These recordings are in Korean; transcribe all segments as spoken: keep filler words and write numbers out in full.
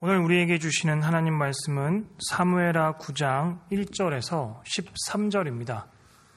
오늘 우리에게 주시는 하나님 말씀은 사무엘하 구 장 일 절에서 십삼 절입니다.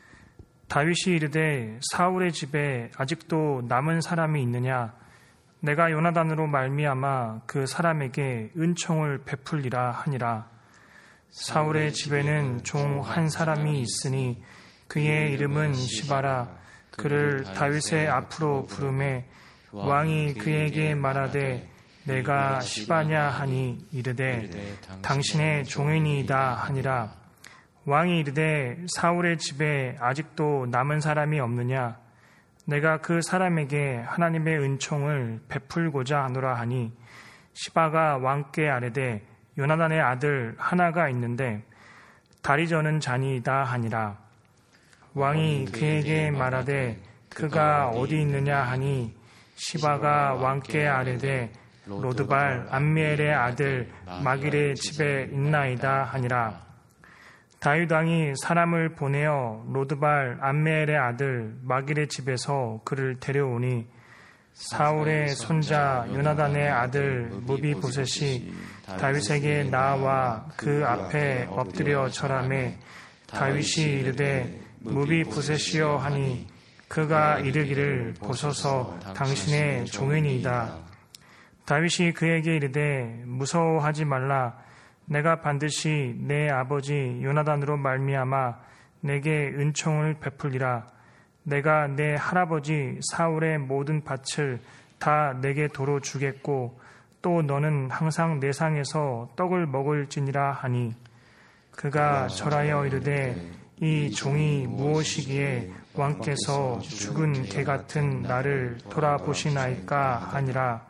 다윗이 이르되 사울의 집에 아직도 남은 사람이 있느냐? 내가 요나단으로 말미암아 그 사람에게 은총을 베풀리라 하니라. 사울의 집에는 종 한 사람이 있으니 그의 이름은 시바라. 그를 다윗의 앞으로 부르매 왕이 그에게 말하되 내가 시바냐 하니 이르되 당신의 종이니이다 하니라. 왕이 이르되 사울의 집에 아직도 남은 사람이 없느냐? 내가 그 사람에게 하나님의 은총을 베풀고자 하노라 하니 시바가 왕께 아뢰되 요나단의 아들 하나가 있는데 다리 저는 자니이다 하니라. 왕이 그에게 말하되 그가 어디 있느냐 하니 시바가 왕께 아뢰되 로드발 암미엘의 아들 마길의 집에 있나이다 하니라. 다윗 왕이 사람을 보내어 로드발 암미엘의 아들 마길의 집에서 그를 데려오니 사울의 손자 요나단의 아들 무비보셋이 다윗에게 나와 그 앞에 엎드려 절하매 다윗이 이르되 무비보셋이여 하니 그가 이르기를 보소서 당신의 종이니이다. 다윗이 그에게 이르되 무서워하지 말라. 내가 반드시 내 아버지 요나단으로 말미암아 내게 은총을 베풀리라. 내가 내 할아버지 사울의 모든 밭을 다 내게 도로 주겠고 또 너는 항상 내 상에서 떡을 먹을지니라 하니 그가 절하여 이르되 이 종이 무엇이기에 왕께서 죽은 개 같은 나를 돌아보시나이까 하니라.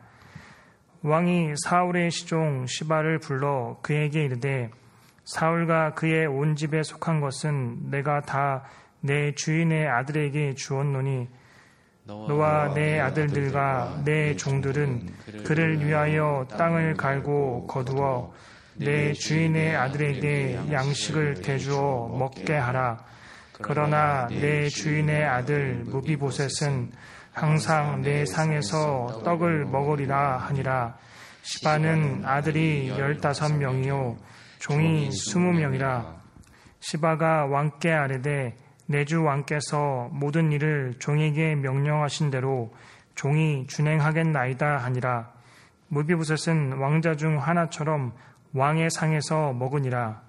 왕이 사울의 시종 시바를 불러 그에게 이르되 사울과 그의 온 집에 속한 것은 내가 다 내 주인의 아들에게 주었노니 너와 내 아들들과 내 종들은 그를 위하여 땅을 갈고 거두어 내 주인의 아들에게 양식을 대주어 먹게 하라. 그러나 내 주인의 아들 무비보셋은 항상 내 상에서 떡을 먹으리라 하니라. 시바는 아들이 열다섯 명이요 종이 스무 명이라. 시바가 왕께 아뢰되 내 주 왕께서 모든 일을 종에게 명령하신 대로 종이 준행하겠나이다 하니라. 무비보셋은 왕자 중 하나처럼 왕의 상에서 먹으니라.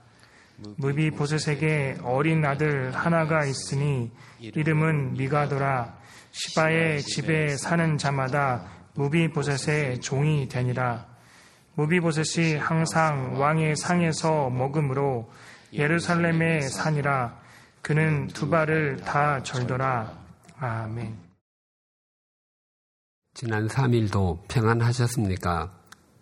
무비보셋에게 어린 아들 하나가 있으니 이름은 미가더라. 시바의 집에 사는 자마다 무비보셋의 종이 되니라. 무비보셋이 항상 왕의 상에서 먹으므로 예루살렘에 사니라. 그는 두 발을 다 절더라. 아멘. 지난 삼 일도 평안하셨습니까?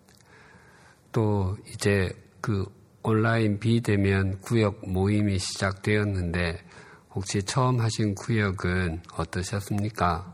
또 이제 그 온라인 비대면 구역 모임이 시작되었는데 혹시 처음 하신 구역은 어떠셨습니까?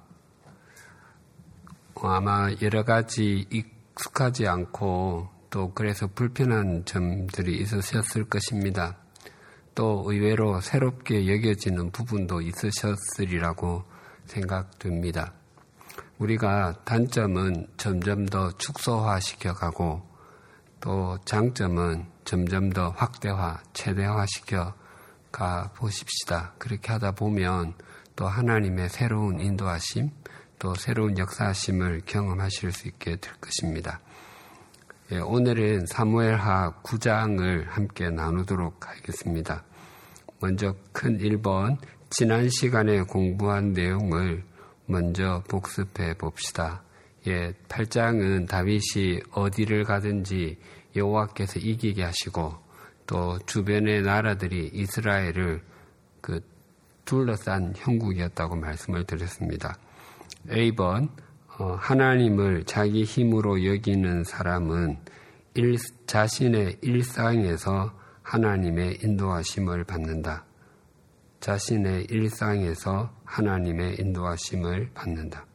아마 여러 가지 익숙하지 않고 또 그래서 불편한 점들이 있으셨을 것입니다. 또 의외로 새롭게 여겨지는 부분도 있으셨으리라고 생각됩니다. 우리가 단점은 점점 더 축소화시켜가고 또 장점은 점점 더 확대화, 최대화시켜 가 보십시다. 그렇게 하다 보면 또 하나님의 새로운 인도하심, 또 새로운 역사하심을 경험하실 수 있게 될 것입니다. 예, 오늘은 사무엘하 구 장을 함께 나누도록 하겠습니다. 먼저 큰 일 번, 지난 시간에 공부한 내용을 먼저 복습해 봅시다. 예, 팔 장은 다윗이 어디를 가든지 여호와께서 이기게 하시고 또 주변의 나라들이 이스라엘을 그 둘러싼 형국이었다고 말씀을 드렸습니다. 에이 번, 어, 하나님을 자기 힘으로 여기는 사람은 일, 자신의 일상에서 하나님의 인도하심을 받는다. 자신의 일상에서 하나님의 인도하심을 받는다.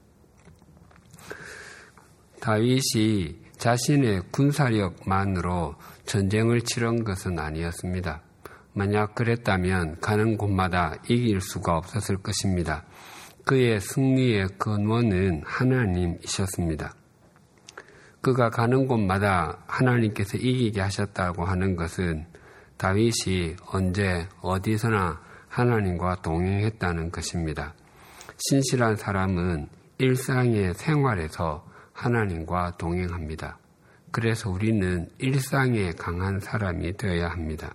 다윗이 자신의 군사력만으로 전쟁을 치른 것은 아니었습니다. 만약 그랬다면 가는 곳마다 이길 수가 없었을 것입니다. 그의 승리의 근원은 하나님이셨습니다. 그가 가는 곳마다 하나님께서 이기게 하셨다고 하는 것은 다윗이 언제 어디서나 하나님과 동행했다는 것입니다. 신실한 사람은 일상의 생활에서 하나님과 동행합니다. 그래서 우리는 일상에 강한 사람이 되어야 합니다.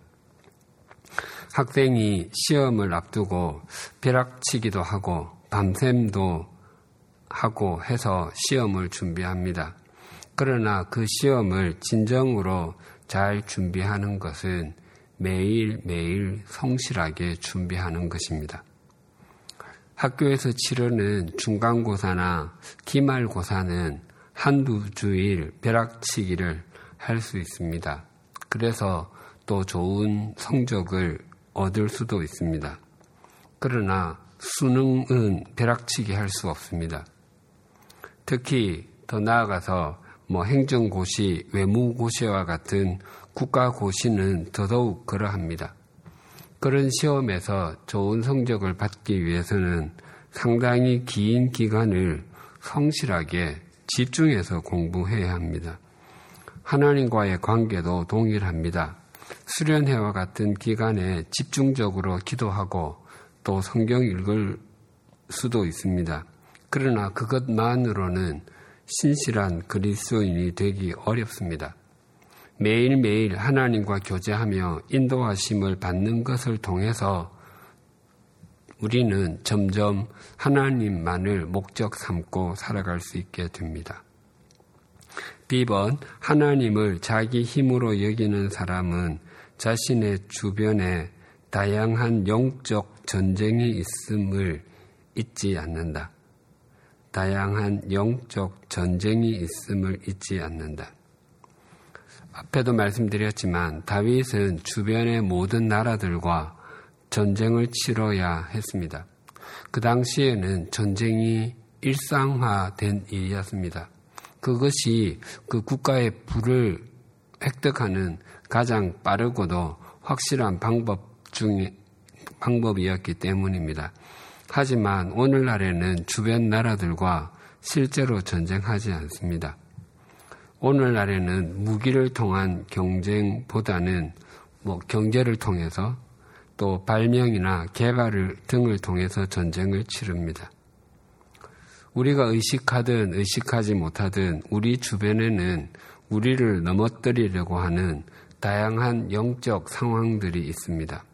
학생이 시험을 앞두고 벼락치기도 하고 밤샘도 하고 해서 시험을 준비합니다. 그러나 그 시험을 진정으로 잘 준비하는 것은 매일매일 성실하게 준비하는 것입니다. 학교에서 치르는 중간고사나 기말고사는 한두 주일 벼락치기를 할 수 있습니다. 그래서 또 좋은 성적을 얻을 수도 있습니다. 그러나 수능은 벼락치기 할 수 없습니다. 특히 더 나아가서 뭐 행정고시, 외무고시와 같은 국가고시는 더더욱 그러합니다. 그런 시험에서 좋은 성적을 받기 위해서는 상당히 긴 기간을 성실하게 집중해서 공부해야 합니다. 하나님과의 관계도 동일합니다. 수련회와 같은 기간에 집중적으로 기도하고 또 성경 읽을 수도 있습니다. 그러나 그것만으로는 신실한 그리스도인이 되기 어렵습니다. 매일매일 하나님과 교제하며 인도하심을 받는 것을 통해서 우리는 점점 하나님만을 목적 삼고 살아갈 수 있게 됩니다. 비번, 하나님을 자기 힘으로 여기는 사람은 자신의 주변에 다양한 영적 전쟁이 있음을 잊지 않는다. 다양한 영적 전쟁이 있음을 잊지 않는다. 앞에도 말씀드렸지만 다윗은 주변의 모든 나라들과 전쟁을 치러야 했습니다. 그 당시에는 전쟁이 일상화된 일이었습니다. 그것이 그 국가의 부를 획득하는 가장 빠르고도 확실한 방법 중에 방법이었기 때문입니다. 하지만 오늘날에는 주변 나라들과 실제로 전쟁하지 않습니다. 오늘날에는 무기를 통한 경쟁보다는 뭐 경제를 통해서 또 발명이나 개발을 등을 통해서 전쟁을 치릅니다. 우리가 의식하든 의식하지 못하든 우리 주변에는 우리를 넘어뜨리려고 하는 다양한 영적 상황들이 있습니다.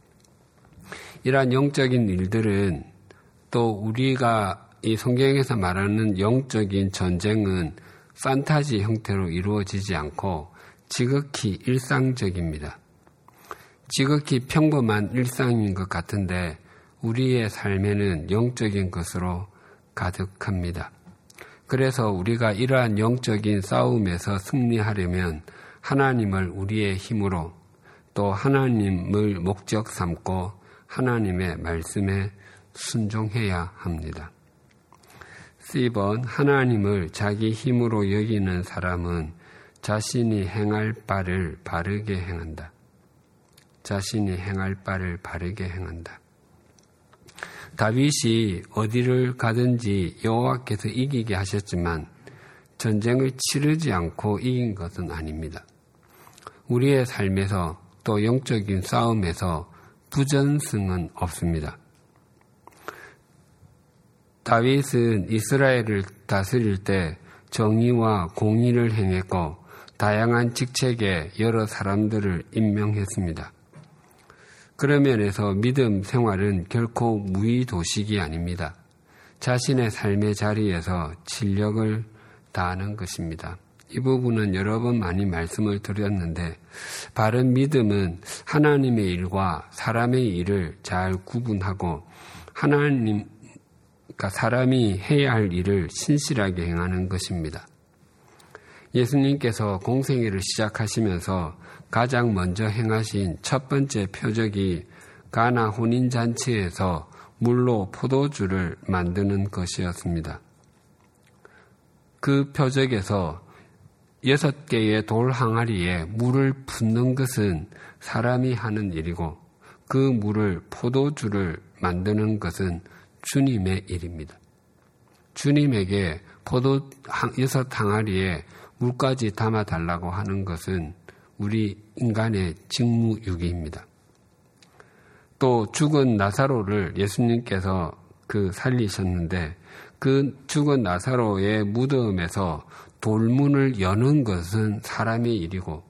이러한 영적인 일들은 또 우리가 이 성경에서 말하는 영적인 전쟁은 판타지 형태로 이루어지지 않고 지극히 일상적입니다. 지극히 평범한 일상인 것 같은데 우리의 삶에는 영적인 것으로 가득합니다. 그래서 우리가 이러한 영적인 싸움에서 승리하려면 하나님을 우리의 힘으로 또 하나님을 목적 삼고 하나님의 말씀에 순종해야 합니다. 사 번, 하나님을 자기 힘으로 여기는 사람은 자신이 행할 바를 바르게 행한다. 자신이 행할 바를 바르게 행한다. 다윗이 어디를 가든지 여호와께서 이기게 하셨지만 전쟁을 치르지 않고 이긴 것은 아닙니다. 우리의 삶에서 또 영적인 싸움에서 부전승은 없습니다. 다윗은 이스라엘을 다스릴 때 정의와 공의를 행했고 다양한 직책에 여러 사람들을 임명했습니다. 그런 면에서 믿음 생활은 결코 무의도식이 아닙니다. 자신의 삶의 자리에서 진력을 다하는 것입니다. 이 부분은 여러 번 많이 말씀을 드렸는데 바른 믿음은 하나님의 일과 사람의 일을 잘 구분하고 하나님, 그러니까 사람이 해야 할 일을 신실하게 행하는 것입니다. 예수님께서 공생애를 시작하시면서 가장 먼저 행하신 첫 번째 표적이 가나 혼인잔치에서 물로 포도주를 만드는 것이었습니다. 그 표적에서 여섯 개의 돌 항아리에 물을 붓는 것은 사람이 하는 일이고 그 물을 포도주를 만드는 것은 주님의 일입니다. 주님에게 포도 여섯 항아리에 물까지 담아달라고 하는 것은 우리 인간의 직무유기입니다. 또 죽은 나사로를 예수님께서 그 살리셨는데 그 죽은 나사로의 무덤에서 돌문을 여는 것은 사람의 일이고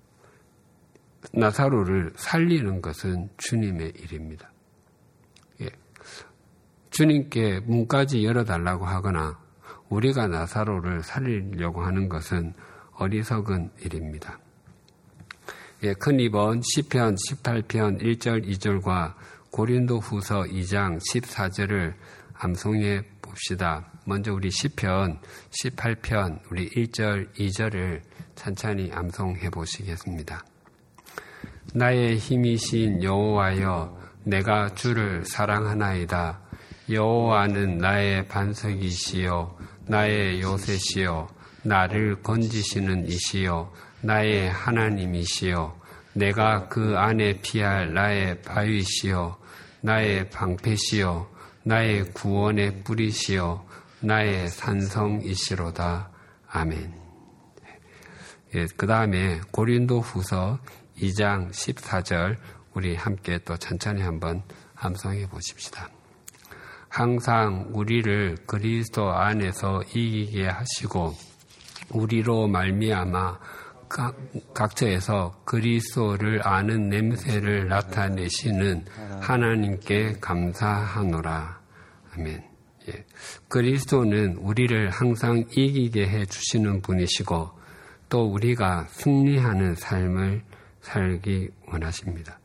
나사로를 살리는 것은 주님의 일입니다. 예. 주님께 문까지 열어달라고 하거나 우리가 나사로를 살리려고 하는 것은 어리석은 일입니다. 예, 큰 이번 시편 십팔 편 일 절 이 절과 고린도후서 이 장 십사 절을 암송해 봅시다. 먼저 우리 시편 십팔 편 우리 일 절 이 절을 찬찬히 암송해 보시겠습니다. 나의 힘이신 여호와여, 내가 주를 사랑하나이다. 여호와는 나의 반석이시요 나의 요새시요 나를 건지시는 이시요 나의 하나님이시요 내가 그 안에 피할 나의 바위시요 나의 방패시요 나의 구원의 뿌리시요 나의 산성이시로다. 아멘. 예, 그 다음에 고린도후서 이 장 십사 절 우리 함께 또 천천히 한번 함성해 보십시다. 항상 우리를 그리스도 안에서 이기게 하시고 우리로 말미암아 각, 각처에서 그리스도를 아는 냄새를 나타내시는 하나님께 감사하노라. 아멘. 예. 그리스도는 우리를 항상 이기게 해주시는 분이시고 또 우리가 승리하는 삶을 살기 원하십니다.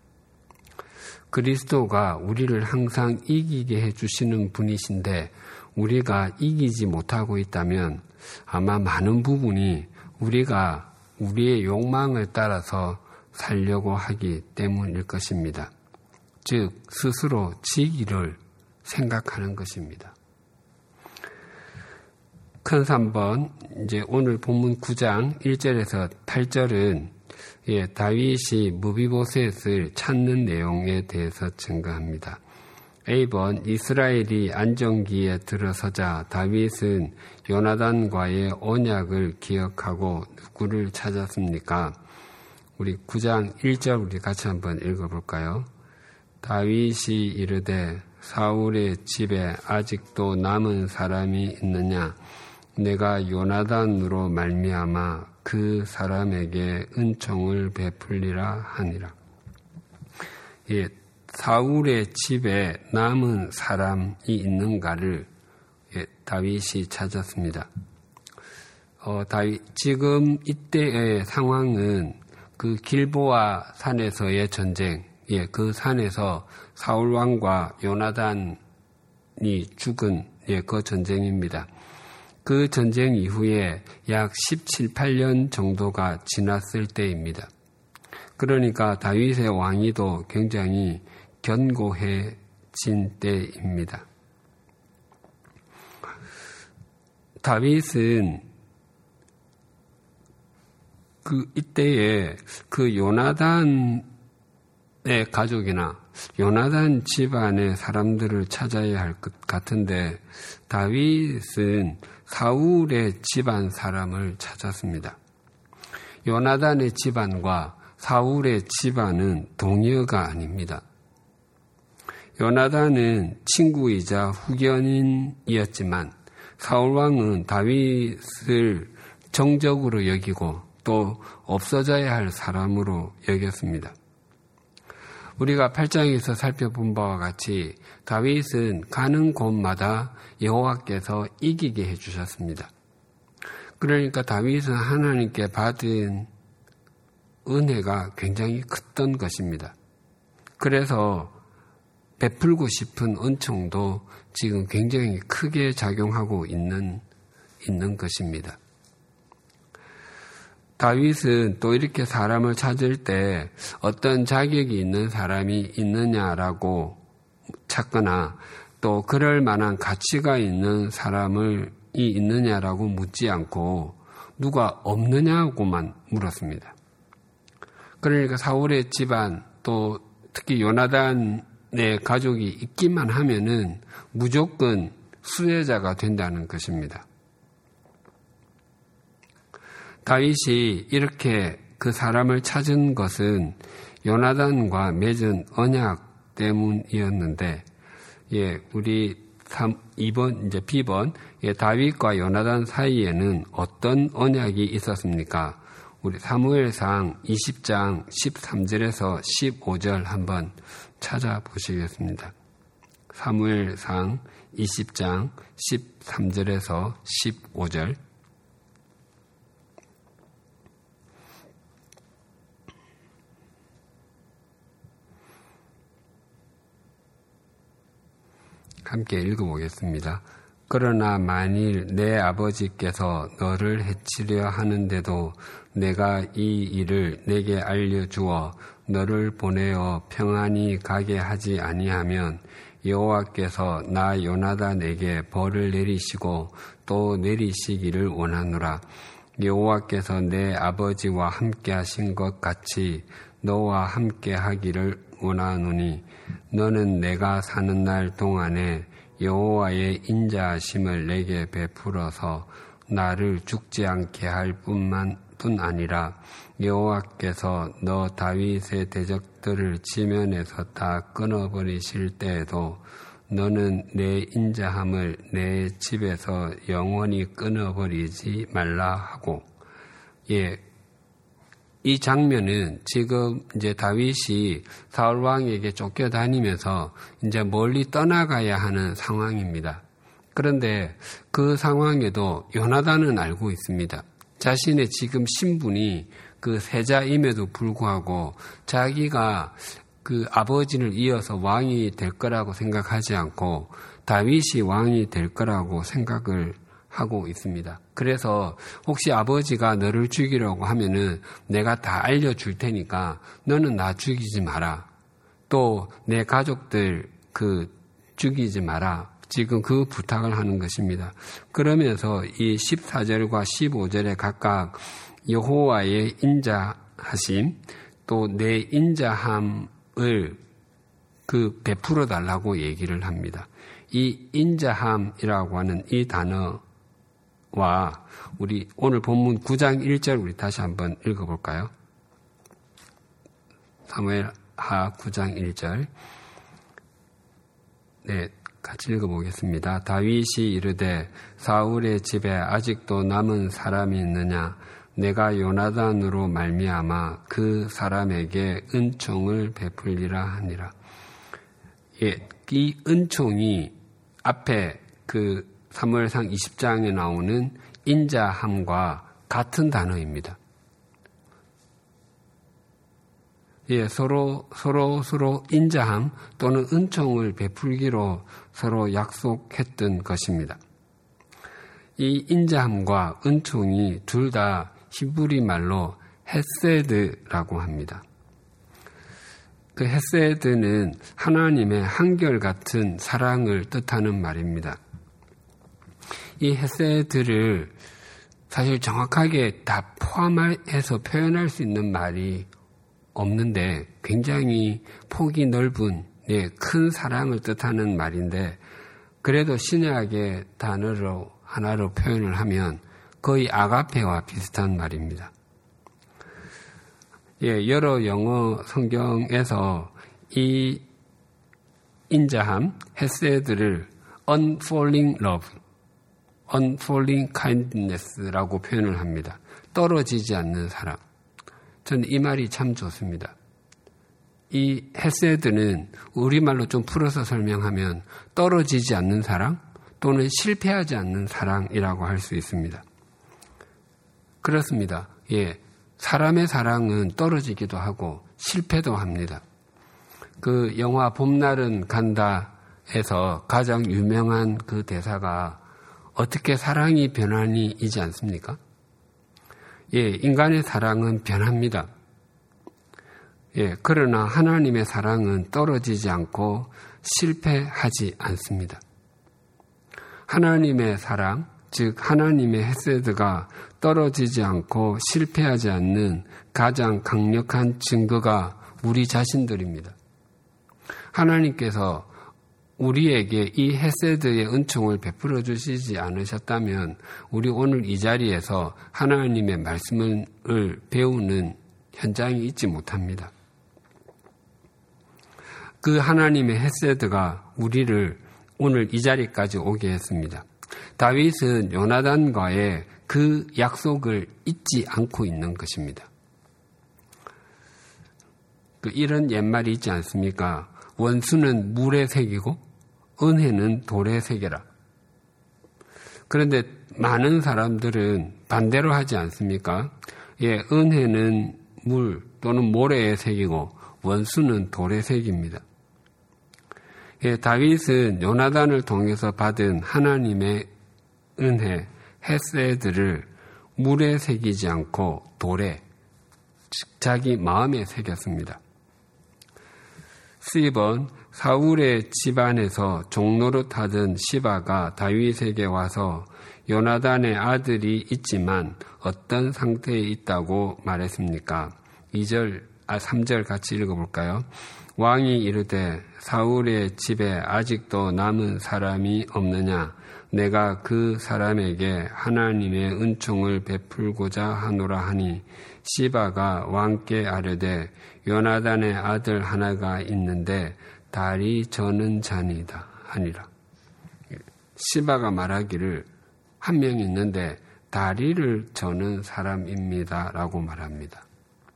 그리스도가 우리를 항상 이기게 해주시는 분이신데 우리가 이기지 못하고 있다면 아마 많은 부분이 우리가 우리의 욕망을 따라서 살려고 하기 때문일 것입니다. 즉 스스로 지기를 생각하는 것입니다. 큰 삼 번 이제 오늘 본문 구 장 일 절에서 팔 절은 예, 다윗이 무비보셋을 찾는 내용에 대해서 증거합니다. 에이 번 이스라엘이 안정기에 들어서자 다윗은 요나단과의 언약을 기억하고 누구를 찾았습니까? 우리 구 장 일 절 우리 같이 한번 읽어볼까요? 다윗이 이르되 사울의 집에 아직도 남은 사람이 있느냐? 내가 요나단으로 말미암아 그 사람에게 은총을 베풀리라 하니라. 예, 사울의 집에 남은 사람이 있는가를 예, 다윗이 찾았습니다. 어, 다윗, 지금 이때의 상황은 그 길보아 산에서의 전쟁, 예, 그 산에서 사울 왕과 요나단이 죽은 예, 그 전쟁입니다. 그 전쟁 이후에 약 십칠, 팔 년 정도가 지났을 때입니다. 그러니까 다윗의 왕위도 굉장히 견고해진 때입니다. 다윗은 그 이때에 그 요나단의 가족이나 요나단 집안의 사람들을 찾아야 할 것 같은데 다윗은 사울의 집안 사람을 찾았습니다. 요나단의 집안과 사울의 집안은 동료가 아닙니다. 요나단은 친구이자 후견인이었지만 사울왕은 다윗을 정적으로 여기고 또 없어져야 할 사람으로 여겼습니다. 우리가 팔 장에서 살펴본 바와 같이 다윗은 가는 곳마다 여호와께서 이기게 해주셨습니다. 그러니까 다윗은 하나님께 받은 은혜가 굉장히 컸던 것입니다. 그래서 베풀고 싶은 은총도 지금 굉장히 크게 작용하고 있는, 있는 것입니다. 다윗은 또 이렇게 사람을 찾을 때 어떤 자격이 있는 사람이 있느냐라고 찾거나 또 그럴 만한 가치가 있는 사람이 있느냐라고 묻지 않고 누가 없느냐고만 물었습니다. 그러니까 사울의 집안 또 특히 요나단의 가족이 있기만 하면은 무조건 수혜자가 된다는 것입니다. 다윗이 이렇게 그 사람을 찾은 것은 요나단과 맺은 언약 때문이었는데, 예, 우리 삼, 이 번, 이제 B번, 예, 다윗과 요나단 사이에는 어떤 언약이 있었습니까? 우리 사무엘상 이십 장 십삼 절에서 십오 절 한번 찾아보시겠습니다. 사무엘상 이십 장 십삼 절에서 십오 절. 함께 읽어보겠습니다. 그러나 만일 내 아버지께서 너를 해치려 하는데도 내가 이 일을 내게 알려주어 너를 보내어 평안히 가게 하지 아니하면 여호와께서 나 요나단에게 벌을 내리시고 또 내리시기를 원하노라. 여호와께서 내 아버지와 함께 하신 것 같이 너와 함께 하기를 원하노니 너는 내가 사는 날 동안에 여호와의 인자하심을 내게 베풀어서 나를 죽지 않게 할 뿐만 뿐 아니라 여호와께서 너 다윗의 대적들을 지면에서 다 끊어버리실 때에도 너는 내 인자함을 내 집에서 영원히 끊어버리지 말라 하고, 예, 이 장면은 지금 이제 다윗이 사울 왕에게 쫓겨다니면서 이제 멀리 떠나가야 하는 상황입니다. 그런데 그 상황에도 요나단은 알고 있습니다. 자신의 지금 신분이 그 세자임에도 불구하고 자기가 그 아버지를 이어서 왕이 될 거라고 생각하지 않고 다윗이 왕이 될 거라고 생각을 하고 있습니다. 그래서 혹시 아버지가 너를 죽이려고 하면은 내가 다 알려줄 테니까 너는 나 죽이지 마라. 또 내 가족들 그 죽이지 마라. 지금 그 부탁을 하는 것입니다. 그러면서 이 십사 절과 십오 절에 각각 여호와의 인자하심 또 내 인자함을 그 베풀어 달라고 얘기를 합니다. 이 인자함이라고 하는 이 단어 와 우리 오늘 본문 구 장 일 절 우리 다시 한번 읽어볼까요? 사무엘하 구 장 일 절. 네, 같이 읽어보겠습니다. 다윗이 이르되 사울의 집에 아직도 남은 사람이 있느냐? 내가 요나단으로 말미암아 그 사람에게 은총을 베풀리라 하니라. 예, 이 은총이 앞에 그 사무엘상 이십 장에 나오는 인자함과 같은 단어입니다. 예, 서로, 서로, 서로 인자함 또는 은총을 베풀기로 서로 약속했던 것입니다. 이 인자함과 은총이 둘 다 히브리 말로 헤세드라고 합니다. 그 헤세드는 하나님의 한결같은 사랑을 뜻하는 말입니다. 이 헤세드를 사실 정확하게 다 포함해서 표현할 수 있는 말이 없는데 굉장히 폭이 넓은 예, 큰 사랑을 뜻하는 말인데 그래도 신약의 단어로 하나로 표현을 하면 거의 아가페와 비슷한 말입니다. 예, 여러 영어 성경에서 이 인자함, 헤세드를 unfalling love, unfalling kindness라고 표현을 합니다. 떨어지지 않는 사랑. 저는 이 말이 참 좋습니다. 이 헤세드는 우리말로 좀 풀어서 설명하면 떨어지지 않는 사랑 또는 실패하지 않는 사랑이라고 할 수 있습니다. 그렇습니다. 예, 사람의 사랑은 떨어지기도 하고 실패도 합니다. 그 영화 봄날은 간다에서 가장 유명한 그 대사가 어떻게 사랑이 변하니이지 않습니까? 예, 인간의 사랑은 변합니다. 예, 그러나 하나님의 사랑은 떨어지지 않고 실패하지 않습니다. 하나님의 사랑, 즉 하나님의 헤세드가 떨어지지 않고 실패하지 않는 가장 강력한 증거가 우리 자신들입니다. 하나님께서 우리에게 이 헤세드의 은총을 베풀어 주시지 않으셨다면 우리 오늘 이 자리에서 하나님의 말씀을 배우는 현장이 있지 못합니다. 그 하나님의 헤세드가 우리를 오늘 이 자리까지 오게 했습니다. 다윗은 요나단과의 그 약속을 잊지 않고 있는 것입니다. 그 이런 옛말이 있지 않습니까? 원수는 물에 새기고 은혜는 돌에 새겨라. 그런데 많은 사람들은 반대로 하지 않습니까? 예, 은혜는 물 또는 모래에 새기고 원수는 돌에 새깁니다. 예, 다윗은 요나단을 통해서 받은 하나님의 은혜, 헤세드를 물에 새기지 않고 돌에, 즉 자기 마음에 새겼습니다. 십 번 사울의 집안에서 종노릇 하던 시바가 다윗에게 와서 요나단의 아들이 있지만 어떤 상태에 있다고 말했습니까? 이 절, 아, 삼 절 같이 읽어볼까요? 왕이 이르되 사울의 집에 아직도 남은 사람이 없느냐? 내가 그 사람에게 하나님의 은총을 베풀고자 하노라 하니 시바가 왕께 아뢰되 요나단의 아들 하나가 있는데 다리 저는 자니다 하니라. 시바가 말하기를 한 명 있는데 다리를 저는 사람입니다 라고 말합니다.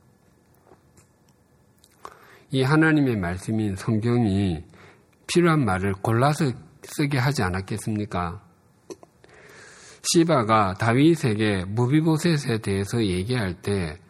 이 하나님의 말씀인 성경이 필요한 말을 골라서 쓰게 하지 않았겠습니까? 시바가 다윗에게 무비보셋에 대해서 얘기할 때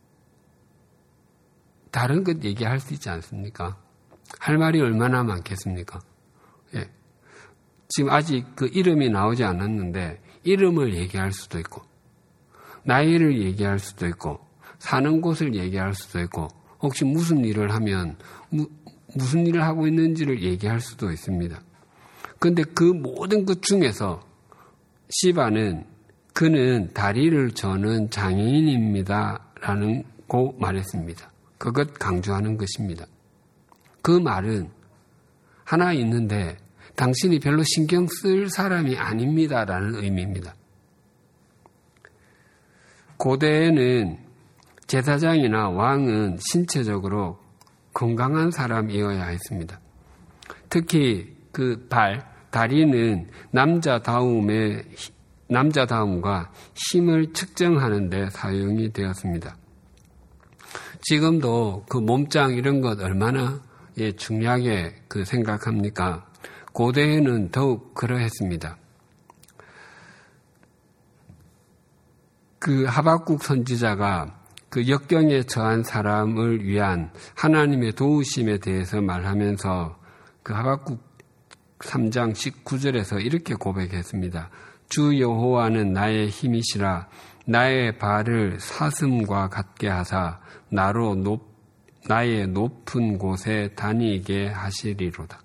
다른 것 얘기할 수 있지 않습니까? 할 말이 얼마나 많겠습니까? 예. 지금 아직 그 이름이 나오지 않았는데 이름을 얘기할 수도 있고 나이를 얘기할 수도 있고 사는 곳을 얘기할 수도 있고 혹시 무슨 일을 하면 무, 무슨 일을 하고 있는지를 얘기할 수도 있습니다. 그런데 그 모든 것 중에서 시바는 그는 다리를 저는 장애인입니다 라는 고 말했습니다. 그것 강조하는 것입니다. 그 말은 하나 있는데 당신이 별로 신경 쓸 사람이 아닙니다 라는 의미입니다. 고대에는 제사장이나 왕은 신체적으로 건강한 사람이어야 했습니다. 특히 그 발, 다리는 남자다움의, 남자다움과 힘을 측정하는 데 사용이 되었습니다. 지금도 그 몸짱 이런 것 얼마나 예, 중요하게 그 생각합니까? 고대에는 더욱 그러했습니다. 그 하박국 선지자가 그 역경에 처한 사람을 위한 하나님의 도우심에 대해서 말하면서 그 하박국 삼 장 십구 절에서 이렇게 고백했습니다. 주 여호와는 나의 힘이시라 나의 발을 사슴과 같게 하사 나로 높, 나의 높은 곳에 다니게 하시리로다.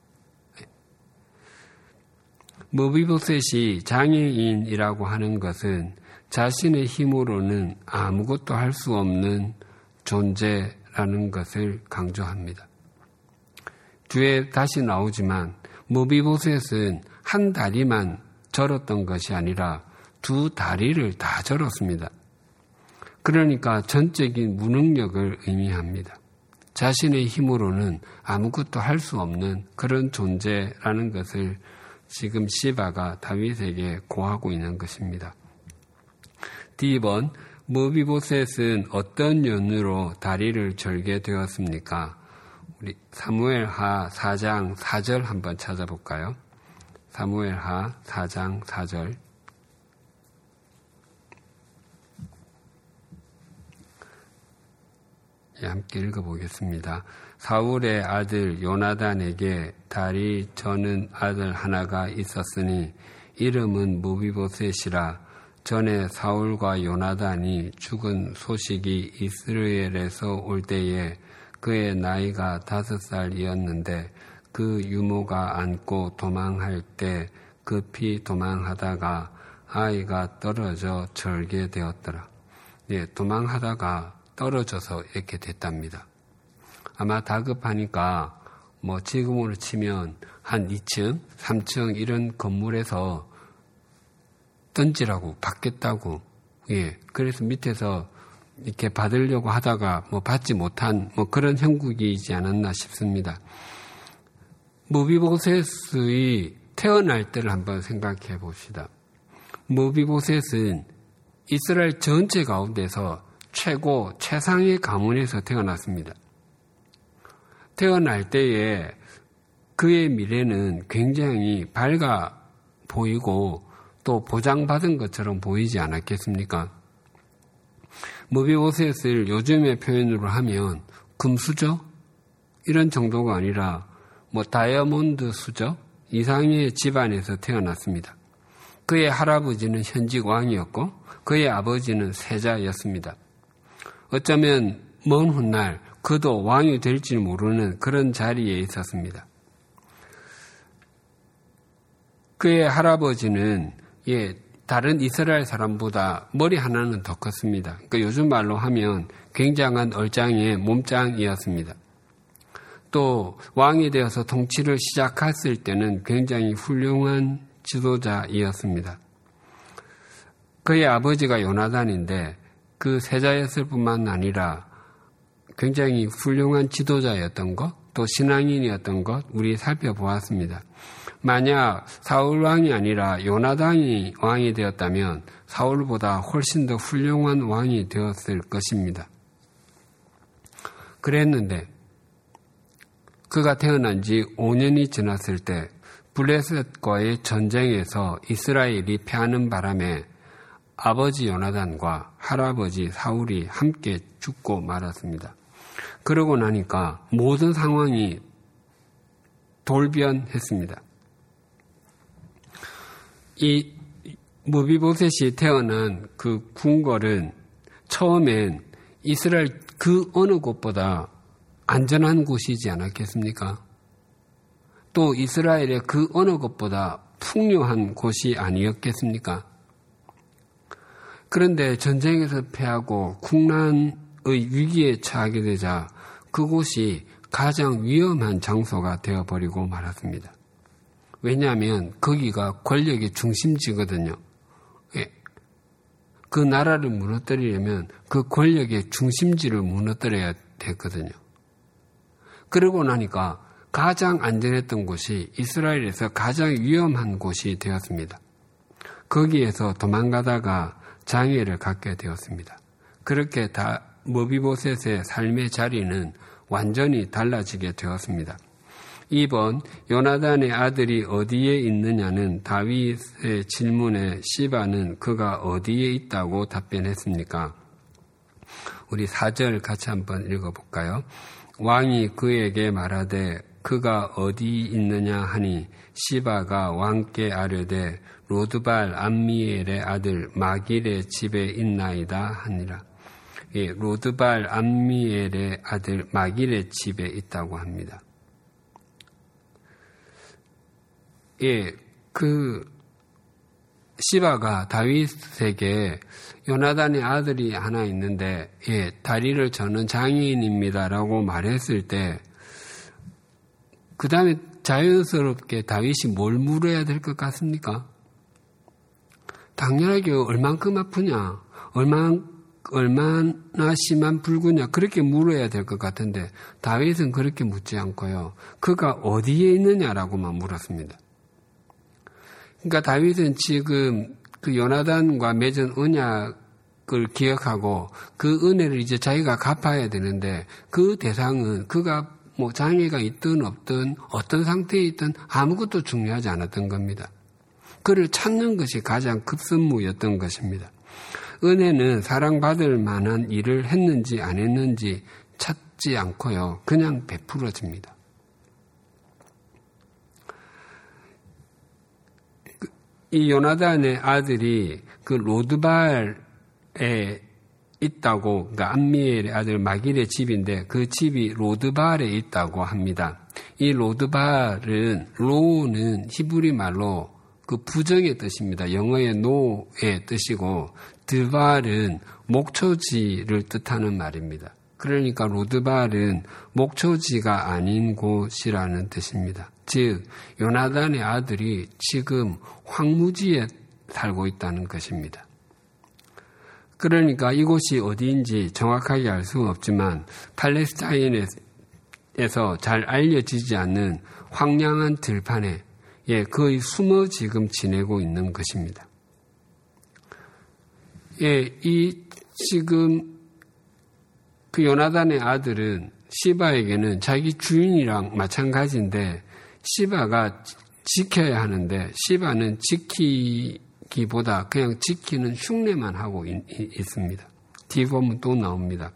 무비보셋이 장애인이라고 하는 것은 자신의 힘으로는 아무것도 할 수 없는 존재라는 것을 강조합니다. 뒤에 다시 나오지만 무비보셋은 한 다리만 절었던 것이 아니라 두 다리를 다 절었습니다. 그러니까 전적인 무능력을 의미합니다. 자신의 힘으로는 아무것도 할 수 없는 그런 존재라는 것을 지금 시바가 다윗에게 고하고 있는 것입니다. 디 번, 무비보셋은 어떤 연유로 다리를 절게 되었습니까? 우리 사무엘하 사 장 사 절 한번 찾아볼까요? 사무엘하 사 장 사 절. 예, 함께 읽어보겠습니다. 사울의 아들 요나단에게 다리 저는 아들 하나가 있었으니 이름은 무비보셋이라. 전에 사울과 요나단이 죽은 소식이 이스라엘에서 올 때에 그의 나이가 다섯 살이었는데 그 유모가 안고 도망할 때 급히 도망하다가 아이가 떨어져 절게 되었더라. 예, 도망하다가 떨어져서 이렇게 됐답니다. 아마 다급하니까 뭐 지금으로 치면 한 이 층, 삼 층 이런 건물에서 던지라고 받겠다고. 예. 그래서 밑에서 이렇게 받으려고 하다가 뭐 받지 못한 뭐 그런 형국이지 않았나 싶습니다. 무비보셋의 태어날 때를 한번 생각해 봅시다. 무비보셋은 이스라엘 전체 가운데서 최고 최상의 가문에서 태어났습니다. 태어날 때에 그의 미래는 굉장히 밝아 보이고 또 보장받은 것처럼 보이지 않았겠습니까? 무비보셋을 요즘의 표현으로 하면 금수저? 이런 정도가 아니라 뭐 다이아몬드 수저? 이상의 집안에서 태어났습니다. 그의 할아버지는 현직 왕이었고 그의 아버지는 세자였습니다. 어쩌면 먼 훗날 그도 왕이 될지 모르는 그런 자리에 있었습니다. 그의 할아버지는 예, 다른 이스라엘 사람보다 머리 하나는 더 컸습니다. 그러니까 요즘 말로 하면 굉장한 얼짱의 몸짱이었습니다. 또 왕이 되어서 통치를 시작했을 때는 굉장히 훌륭한 지도자이었습니다. 그의 아버지가 요나단인데 그 세자였을 뿐만 아니라 굉장히 훌륭한 지도자였던 것, 또 신앙인이었던 것 우리 살펴보았습니다. 만약 사울 왕이 아니라 요나단이 왕이 되었다면 사울보다 훨씬 더 훌륭한 왕이 되었을 것입니다. 그랬는데 그가 태어난 지 오 년이 지났을 때 블레셋과의 전쟁에서 이스라엘이 패하는 바람에 아버지 요나단과 할아버지 사울이 함께 죽고 말았습니다. 그러고 나니까 모든 상황이 돌변했습니다. 이 무비보셋이 태어난 그 궁궐은 처음엔 이스라엘 그 어느 곳보다 안전한 곳이지 않았겠습니까? 또 이스라엘의 그 어느 곳보다 풍요한 곳이 아니었겠습니까? 그런데 전쟁에서 패하고 국난의 위기에 처하게 되자 그곳이 가장 위험한 장소가 되어버리고 말았습니다. 왜냐하면 거기가 권력의 중심지거든요. 예. 그 나라를 무너뜨리려면 그 권력의 중심지를 무너뜨려야 됐거든요. 그러고 나니까 가장 안전했던 곳이 이스라엘에서 가장 위험한 곳이 되었습니다. 거기에서 도망가다가 장애를 갖게 되었습니다. 그렇게 다 무비보셋의 삶의 자리는 완전히 달라지게 되었습니다. 이 번 요나단의 아들이 어디에 있느냐는 다윗의 질문에 시바는 그가 어디에 있다고 답변했습니까? 우리 사 절 같이 한번 읽어볼까요? 왕이 그에게 말하되 그가 어디 있느냐 하니 시바가 왕께 아뢰되 로드발 암미엘의 아들 마길의 집에 있나이다 하니라. 예, 로드발 암미엘의 아들 마길의 집에 있다고 합니다. 예, 그 시바가 다윗에게 요나단의 아들이 하나 있는데 예, 다리를 저는 장애인입니다라고 말했을 때 그 다음에 자연스럽게 다윗이 뭘 물어야 될 것 같습니까? 당연하게 얼만큼 아프냐, 얼마, 얼마나 심한 불구냐 그렇게 물어야 될 것 같은데 다윗은 그렇게 묻지 않고요. 그가 어디에 있느냐라고만 물었습니다. 그러니까 다윗은 지금 그 요나단과 맺은 언약을 기억하고 그 은혜를 이제 자기가 갚아야 되는데 그 대상은 그가 뭐 장애가 있든 없든 어떤 상태에 있든 아무것도 중요하지 않았던 겁니다. 그를 찾는 것이 가장 급선무였던 것입니다. 은혜는 사랑받을 만한 일을 했는지 안 했는지 찾지 않고요. 그냥 베풀어집니다. 이 요나단의 아들이 그 로드발에 있다고, 그러니까 암미엘의 아들 마길의 집인데 그 집이 로드발에 있다고 합니다. 이 로드발은 로는 히브리 말로 그 부정의 뜻입니다. 영어의 no의 뜻이고 드발은 목초지를 뜻하는 말입니다. 그러니까 로드발은 목초지가 아닌 곳이라는 뜻입니다. 즉 요나단의 아들이 지금 황무지에 살고 있다는 것입니다. 그러니까 이곳이 어디인지 정확하게 알 수는 없지만 팔레스타인에서 잘 알려지지 않는 황량한 들판에 예, 거의 숨어 지금 지내고 있는 것입니다. 예, 이 지금 그 요나단의 아들은 시바에게는 자기 주인이랑 마찬가지인데 시바가 지켜야 하는데 시바는 지키기보다 그냥 지키는 흉내만 하고 있, 있습니다. 뒤 보면 또 나옵니다.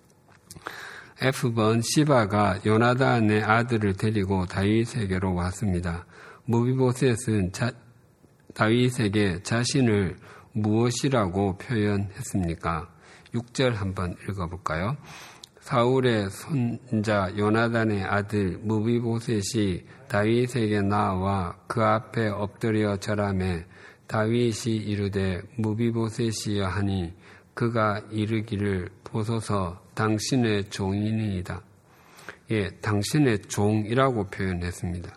F번 시바가 요나단의 아들을 데리고 다윗에게로 왔습니다. 무비보셋은 자, 다윗에게 자신을 무엇이라고 표현했습니까? 육 절 한번 읽어볼까요? 사울의 손자 요나단의 아들 무비보셋이 다윗에게 나와 그 앞에 엎드려 절하매 다윗이 이르되 무비보셋이여 하니 그가 이르기를 보소서 당신의 종이니이다. 예, 당신의 종이라고 표현했습니다.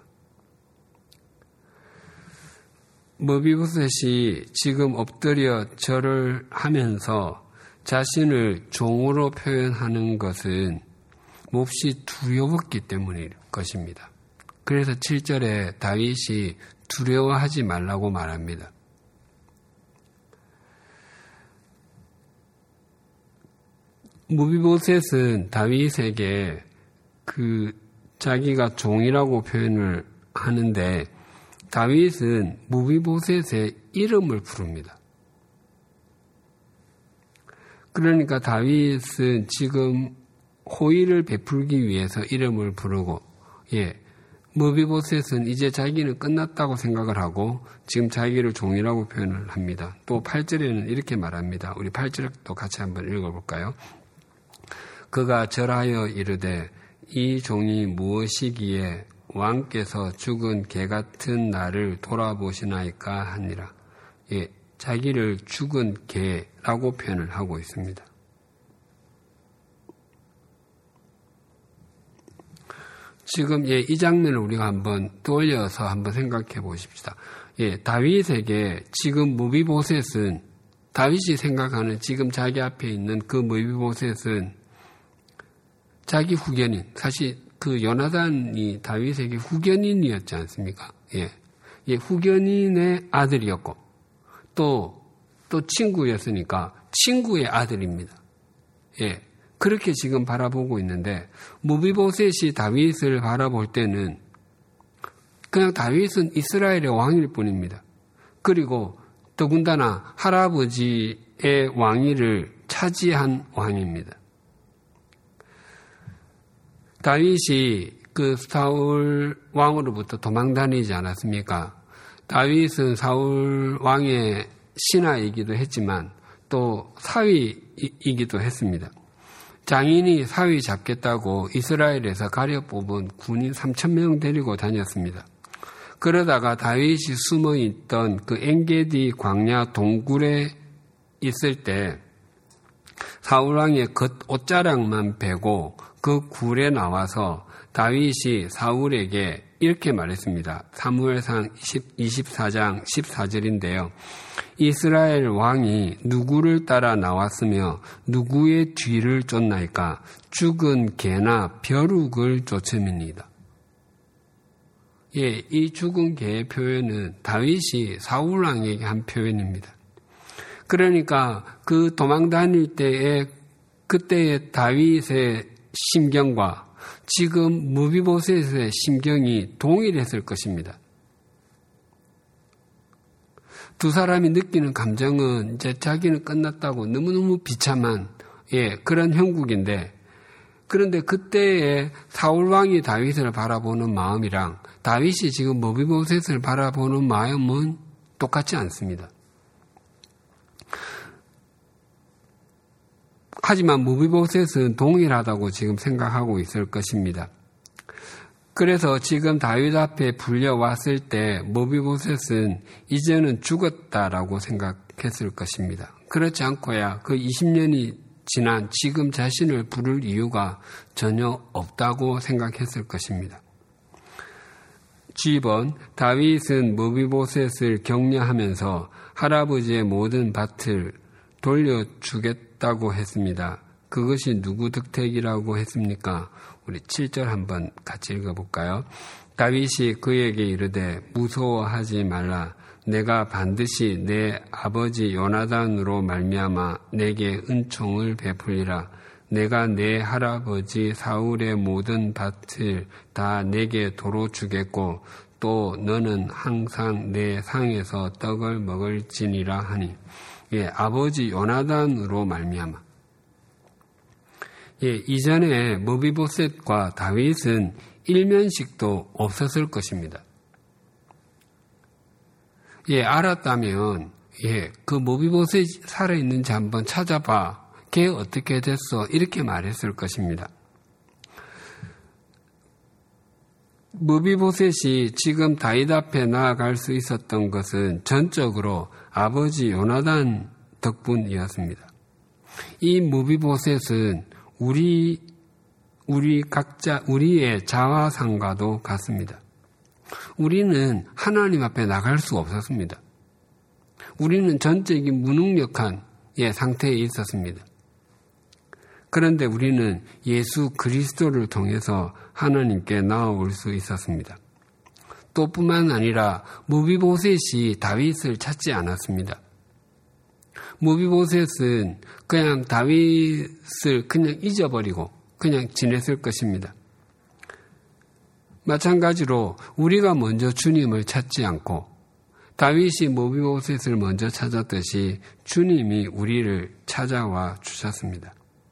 무비보셋이 지금 엎드려 절을 하면서 자신을 종으로 표현하는 것은 몹시 두려웠기 때문일 것입니다. 그래서 칠 절에 다윗이 두려워하지 말라고 말합니다. 무비보셋은 다윗에게 그 자기가 종이라고 표현을 하는데 다윗은 무비보셋의 이름을 부릅니다. 그러니까 다윗은 지금 호의를 베풀기 위해서 이름을 부르고, 예, 무비보셋은 이제 자기는 끝났다고 생각을 하고 지금 자기를 종이라고 표현을 합니다. 또 팔 절에는 이렇게 말합니다. 우리 팔 절도 같이 한번 읽어볼까요? 그가 절하여 이르되 이 종이 무엇이기에 왕께서 죽은 개 같은 나를 돌아보시나이까 하니라. 예, 자기를 죽은 개라고 표현을 하고 있습니다. 지금 예, 이 장면을 우리가 한번 떠올려서 한번 생각해 보십시다. 예, 다윗에게 지금 무비보셋은 다윗이 생각하는 지금 자기 앞에 있는 그 무비보셋은 자기 후견인, 사실 그 요나단이 다윗에게 후견인이었지 않습니까? 예, 예, 후견인의 아들이었고 또, 또 친구였으니까 친구의 아들입니다. 예, 그렇게 지금 바라보고 있는데 무비보셋이 다윗을 바라볼 때는 그냥 다윗은 이스라엘의 왕일 뿐입니다. 그리고 더군다나 할아버지의 왕위를 차지한 왕입니다. 다윗이 그 사울 왕으로부터 도망다니지 않았습니까? 다윗은 사울 왕의 신하이기도 했지만 또 사위이기도 했습니다. 장인이 사위 잡겠다고 이스라엘에서 가려 뽑은 군인 삼천 명 데리고 다녔습니다. 그러다가 다윗이 숨어있던 그 엔게디 광야 동굴에 있을 때 사울왕의 겉 옷자락만 베고 그 굴에 나와서 다윗이 사울에게 이렇게 말했습니다. 사무엘상 이십사 장 십사 절인데요. 이스라엘 왕이 누구를 따라 나왔으며 누구의 뒤를 쫓나이까? 죽은 개나 벼룩을 쫓음이니이다. 예, 이 죽은 개의 표현은 다윗이 사울 왕에게 한 표현입니다. 그러니까 그 도망 다닐 때의 그때의 다윗의 심경과 지금 무비보셋의 심경이 동일했을 것입니다. 두 사람이 느끼는 감정은 이제 자기는 끝났다고 너무너무 비참한 예, 그런 형국인데 그런데 그때의 사울 왕이 다윗을 바라보는 마음이랑 다윗이 지금 무비보셋을 바라보는 마음은 똑같지 않습니다. 하지만 무비보셋은 동일하다고 지금 생각하고 있을 것입니다. 그래서 지금 다윗 앞에 불려왔을 때 무비보셋은 이제는 죽었다라고 생각했을 것입니다. 그렇지 않고야 그 이십 년이 지난 지금 자신을 부를 이유가 전혀 없다고 생각했을 것입니다. 지 번 다윗은 무비보셋을 격려하면서 할아버지의 모든 밭을 돌려주겠다고 했습니다. 그것이 누구 득택이라고 했습니까? 우리 칠 절 한번 같이 읽어볼까요? 다윗이 그에게 이르되 무서워하지 말라. 내가 반드시 내 아버지 요나단으로 말미암아 내게 은총을 베풀리라. 내가 내 할아버지 사울의 모든 밭을 다 내게 도로 주겠고 또 너는 항상 내 상에서 떡을 먹을지니라 하니. 예, 아버지 요나단으로 말미암아. 예, 이전에 무비보셋과 다윗은 일면식도 없었을 것입니다. 예, 알았다면, 예, 그 무비보셋이 살아있는지 한번 찾아봐. 걔 어떻게 됐어? 이렇게 말했을 것입니다. 무비보셋이 지금 다윗 앞에 나아갈 수 있었던 것은 전적으로 아버지 요나단 덕분이었습니다. 이 무비보셋은 우리, 우리 각자, 우리의 자화상과도 같습니다. 우리는 하나님 앞에 나갈 수 없었습니다. 우리는 전적인 무능력한 예, 상태에 있었습니다. 그런데 우리는 예수 그리스도를 통해서 하나님께 나아올 수 있었습니다. 또 뿐만 아니라 무비보셋이 다윗을 찾지 않았습니다. 무비보셋은 그냥 다윗을 그냥 잊어버리고 그냥 지냈을 것입니다. 마찬가지로 우리가 먼저 주님을 찾지 않고 다윗이 무비보셋을 먼저 찾았듯이 주님이 우리를 찾아와 주셨습니다.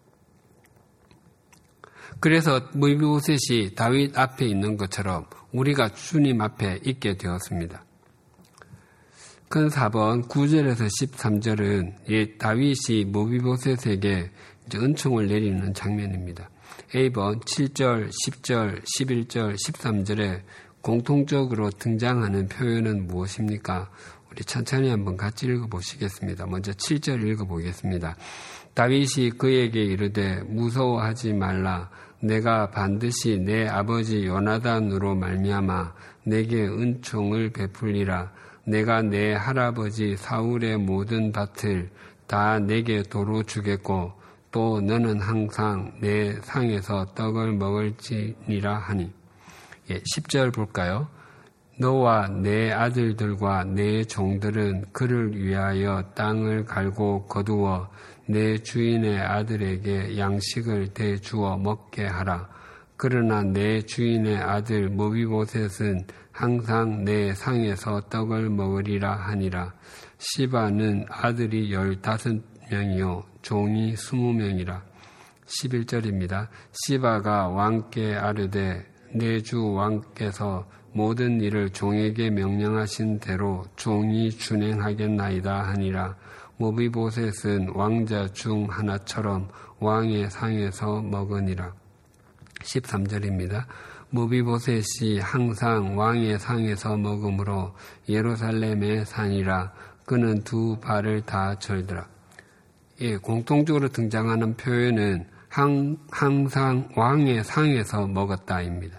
그래서 무비보셋이 다윗 앞에 있는 것처럼 우리가 주님 앞에 있게 되었습니다. 큰 사 번 구 절에서 십삼 절은 예, 다윗이 무비보셋에게 은총을 내리는 장면입니다. 에이 번 칠 절, 십 절, 십일 절, 십삼 절에 공통적으로 등장하는 표현은 무엇입니까? 우리 천천히 한번 같이 읽어보시겠습니다. 먼저 칠 절 읽어보겠습니다. 다윗이 그에게 이르되 무서워하지 말라. 내가 반드시 내 아버지 요나단으로 말미암아 내게 은총을 베풀리라. 내가 내 할아버지 사울의 모든 밭을 다 내게 도로 주겠고 또 너는 항상 내 상에서 떡을 먹을지니라 하니. 예, 십 절 볼까요? 너와 내 아들들과 내 종들은 그를 위하여 땅을 갈고 거두어 내 주인의 아들에게 양식을 대주어 먹게 하라. 그러나 내 주인의 아들 무비보셋은 항상 내 상에서 떡을 먹으리라 하니라. 시바는 아들이 열다섯 명이요 종이 스무 명이라. 십일 절입니다. 시바가 왕께 아뢰되 내 주 왕께서 모든 일을 종에게 명령하신 대로 종이 준행하겠나이다 하니라. 무비보셋은 왕자 중 하나처럼 왕의 상에서 먹으니라. 십삼 절입니다. 무비보셋이 항상 왕의 상에서 먹으므로 예루살렘에 사니라. 그는 두 발을 다 절더라. 예, 공통적으로 등장하는 표현은 항, 항상 왕의 상에서 먹었다입니다.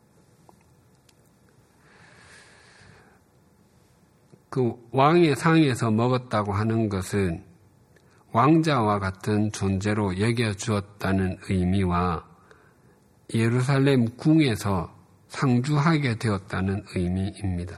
그 왕의 상에서 먹었다고 하는 것은 왕자와 같은 존재로 여겨주었다는 의미와 예루살렘 궁에서 상주하게 되었다는 의미입니다.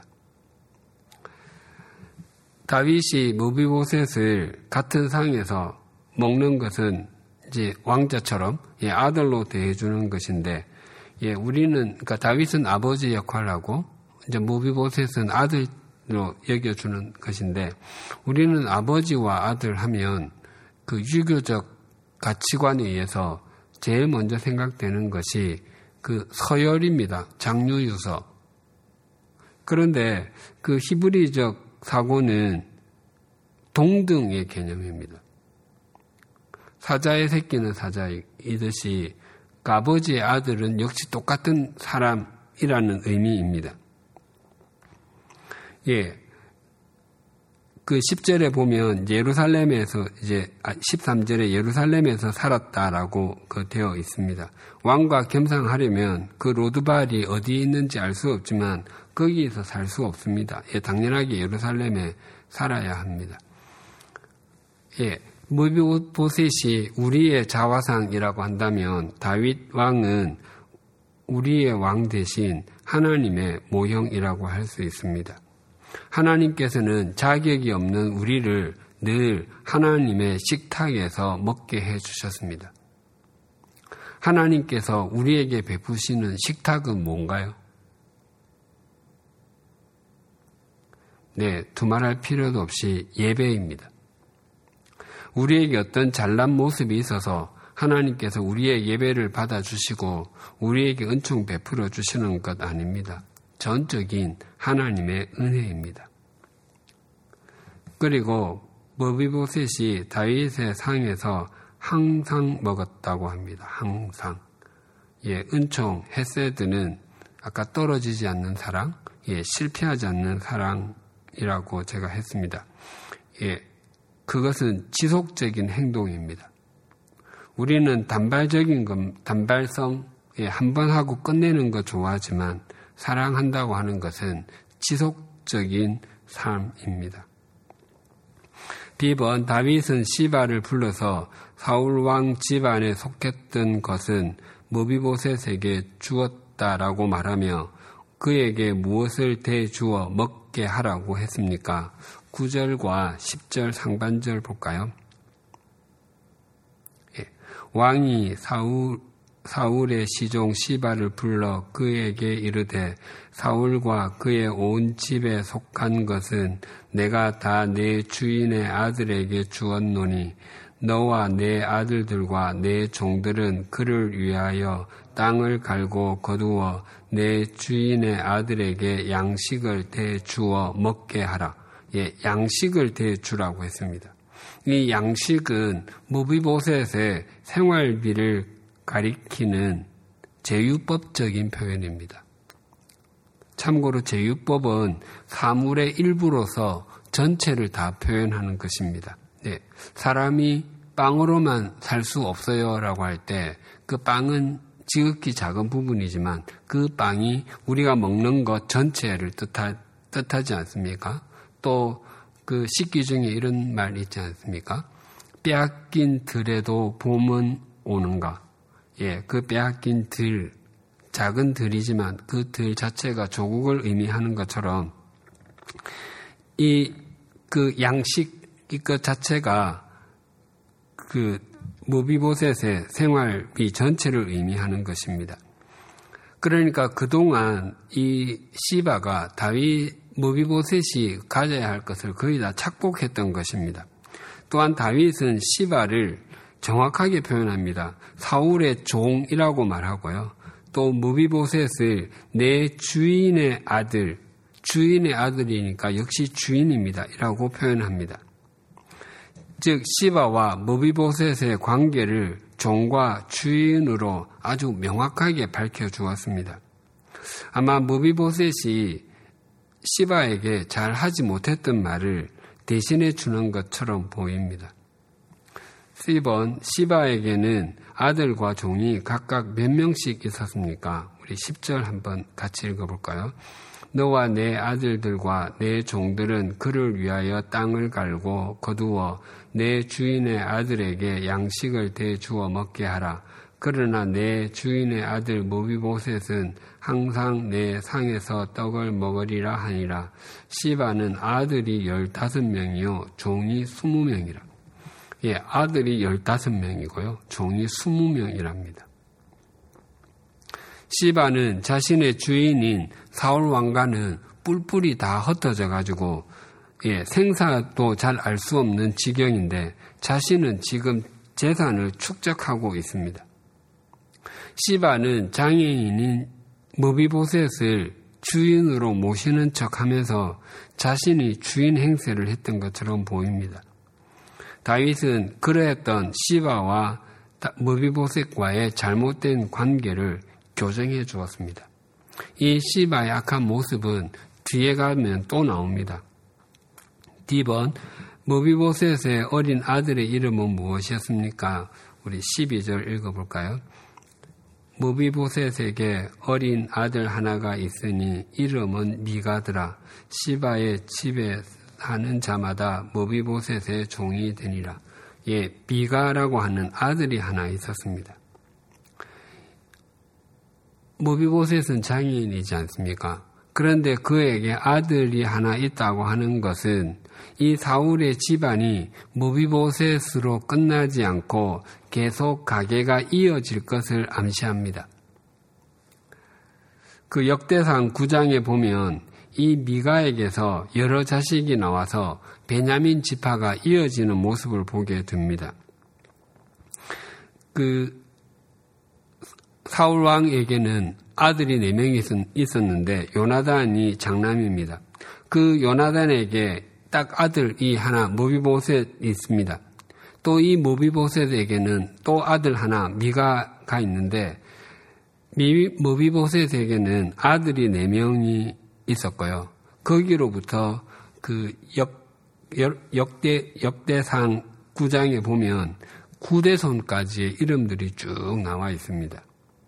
다윗이 무비보셋을 같은 상에서 먹는 것은 이제 왕자처럼 예, 아들로 대해주는 것인데, 예, 우리는 그러니까 다윗은 아버지 역할을 하고 이제 무비보셋은 아들로 여겨주는 것인데, 우리는 아버지와 아들 하면 그 유교적 가치관에 의해서 제일 먼저 생각되는 것이 그 서열입니다. 장유유서. 그런데 그 히브리적 사고는 동등의 개념입니다. 사자의 새끼는 사자이듯이 그 아버지의 아들은 역시 똑같은 사람이라는 의미입니다. 예, 그 십 절에 보면 예루살렘에서 이제 십삼 절에 예루살렘에서 살았다라고 그 되어 있습니다. 왕과 겸상하려면 그 로드발이 어디에 있는지 알 수 없지만 거기에서 살 수 없습니다. 예, 당연하게 예루살렘에 살아야 합니다. 예, 무비보셋이 우리의 자화상이라고 한다면 다윗 왕은 우리의 왕 대신 하나님의 모형이라고 할 수 있습니다. 하나님께서는 자격이 없는 우리를 늘 하나님의 식탁에서 먹게 해주셨습니다. 하나님께서 우리에게 베푸시는 식탁은 뭔가요? 네, 두말할 필요도 없이 예배입니다. 우리에게 어떤 잘난 모습이 있어서 하나님께서 우리의 예배를 받아주시고 우리에게 은총 베풀어 주시는 것 아닙니다. 전적인 하나님의 은혜입니다. 그리고 무비보셋이 다윗의 상에서 항상 먹었다고 합니다. 항상. 예, 은총, 헤세드는 아까 떨어지지 않는 사랑, 예, 실패하지 않는 사랑이라고 제가 했습니다. 예, 그것은 지속적인 행동입니다. 우리는 단발적인 것, 단발성, 예, 한 번 하고 끝내는 거 좋아하지만 사랑한다고 하는 것은 지속적인 삶입니다. 비번 다윗은 시바를 불러서 사울 왕 집안에 속했던 것은 무비보셋에게 주었다라고 말하며 그에게 무엇을 대주어 먹게 하라고 했습니까? 구 절과 십 절 상반절 볼까요? 예. 왕이 사울 사울의 시종 시바를 불러 그에게 이르되 사울과 그의 온 집에 속한 것은 내가 다 내 주인의 아들에게 주었노니 너와 내 아들들과 내 종들은 그를 위하여 땅을 갈고 거두어 내 주인의 아들에게 양식을 대주어 먹게 하라. 예, 양식을 대주라고 했습니다. 이 양식은 무비보셋의 생활비를 가리키는 제유법적인 표현입니다. 참고로 제유법은 사물의 일부로서 전체를 다 표현하는 것입니다. 네, 사람이 빵으로만 살 수 없어요 라고 할 때 그 빵은 지극히 작은 부분이지만 그 빵이 우리가 먹는 것 전체를 뜻하, 뜻하지 않습니까? 또 그 식기 중에 이런 말 있지 않습니까? 빼앗긴 들에도 봄은 오는가? 예, 그 빼앗긴 들, 작은 들이지만 그 들 자체가 조국을 의미하는 것처럼 이 그 양식 것 자체가 그 무비보셋의 생활비 전체를 의미하는 것입니다. 그러니까 그동안 이 시바가 다윗 무비보셋이 가져야 할 것을 거의 다 착복했던 것입니다. 또한 다윗은 시바를 정확하게 표현합니다. 사울의 종이라고 말하고요. 또 무비보셋을 내 주인의 아들, 주인의 아들이니까 역시 주인입니다. 이라고 표현합니다. 즉 시바와 무비보셋의 관계를 종과 주인으로 아주 명확하게 밝혀주었습니다. 아마 무비보셋이 시바에게 잘 하지 못했던 말을 대신해 주는 것처럼 보입니다. 십 번 시바에게는 아들과 종이 각각 몇 명씩 있었습니까? 우리 십 절 한번 같이 읽어볼까요? 너와 내 아들들과 내 종들은 그를 위하여 땅을 갈고 거두어 내 주인의 아들에게 양식을 대주어 먹게 하라. 그러나 내 주인의 아들 무비보셋은 항상 내 상에서 떡을 먹으리라 하니라. 시바는 아들이 열다섯 명이요 종이 스무 명이라. 예, 아들이 열다섯 명이고요 종이 스무 명이랍니다. 시바는 자신의 주인인 사울 왕과는 뿔뿔이 다 흩어져 가지고 예, 생사도 잘 알 수 없는 지경인데 자신은 지금 재산을 축적하고 있습니다. 시바는 장애인인 무비보셋을 주인으로 모시는 척하면서 자신이 주인 행세를 했던 것처럼 보입니다. 다윗은 그러했던 시바와 무비보셋과의 잘못된 관계를 교정해 주었습니다. 이 시바의 악한 모습은 뒤에 가면 또 나옵니다. D번 무비보셋의 어린 아들의 이름은 무엇이었습니까? 우리 십이 절 읽어볼까요? 무비보셋에게 어린 아들 하나가 있으니 이름은 미가더라. 시바의 집에 사는 자마다 무비보셋의 종이 되니라. 예, 미가라고 하는 아들이 하나 있었습니다. 무비보셋은 장인이지 않습니까? 그런데 그에게 아들이 하나 있다고 하는 것은 이 사울의 집안이 무비보셋으로 끝나지 않고 계속 가계가 이어질 것을 암시합니다. 그 역대상 구 장에 보면 이 미가에게서 여러 자식이 나와서 베냐민 지파가 이어지는 모습을 보게 됩니다. 그 사울 왕에게는 아들이 네 명이 있었는데 요나단이 장남입니다. 그 요나단에게 딱 아들이 하나 무비보셋이 있습니다. 또 이 무비보셋에게는 또 아들 하나 미가가 있는데 미, 무비보셋에게는 아들이 네 명이 있었고요. 거기로부터 그 역, 역, 역대, 역대상 구 장에 보면 구대손까지의 이름들이 쭉 나와 있습니다.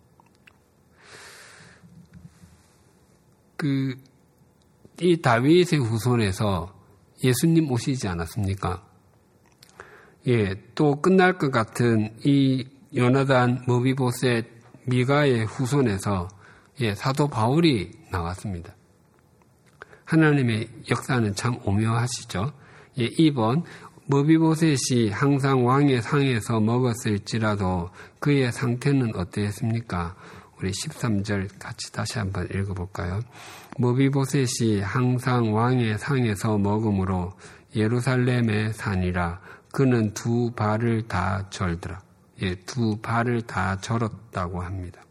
그, 이 다윗의 후손에서 예수님 오시지 않았습니까? 예, 또 끝날 것 같은 이 요나단, 무비보셋, 미가의 후손에서 예, 사도 바울이 나왔습니다. 하나님의 역사는 참 오묘하시죠. 예, 이 번 무비보셋이 항상 왕의 상에서 먹었을지라도 그의 상태는 어땠습니까? 우리 십삼 절 같이 다시 한번 읽어볼까요? 무비보셋이 항상 왕의 상에서 먹음으로 예루살렘에 사니라. 그는 두 발을 다 절더라. 예, 두 발을 다 절었다고 합니다.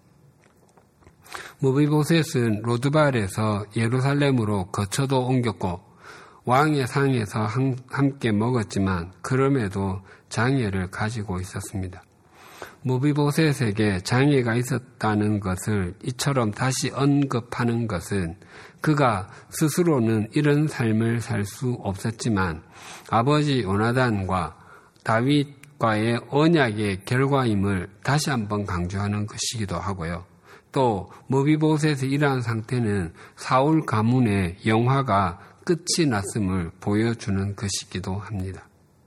무비보셋은 로드발에서 예루살렘으로 거처도 옮겼고 왕의 상에서 함께 먹었지만 그럼에도 장애를 가지고 있었습니다. 무비보셋에게 장애가 있었다는 것을 이처럼 다시 언급하는 것은 그가 스스로는 이런 삶을 살 수 없었지만 아버지 요나단과 다윗과의 언약의 결과임을 다시 한번 강조하는 것이기도 하고요. 또 무비보셋의 이러한 상태는 사울 가문의 영화가 끝이 났음을 보여주는 것이기도 합니다.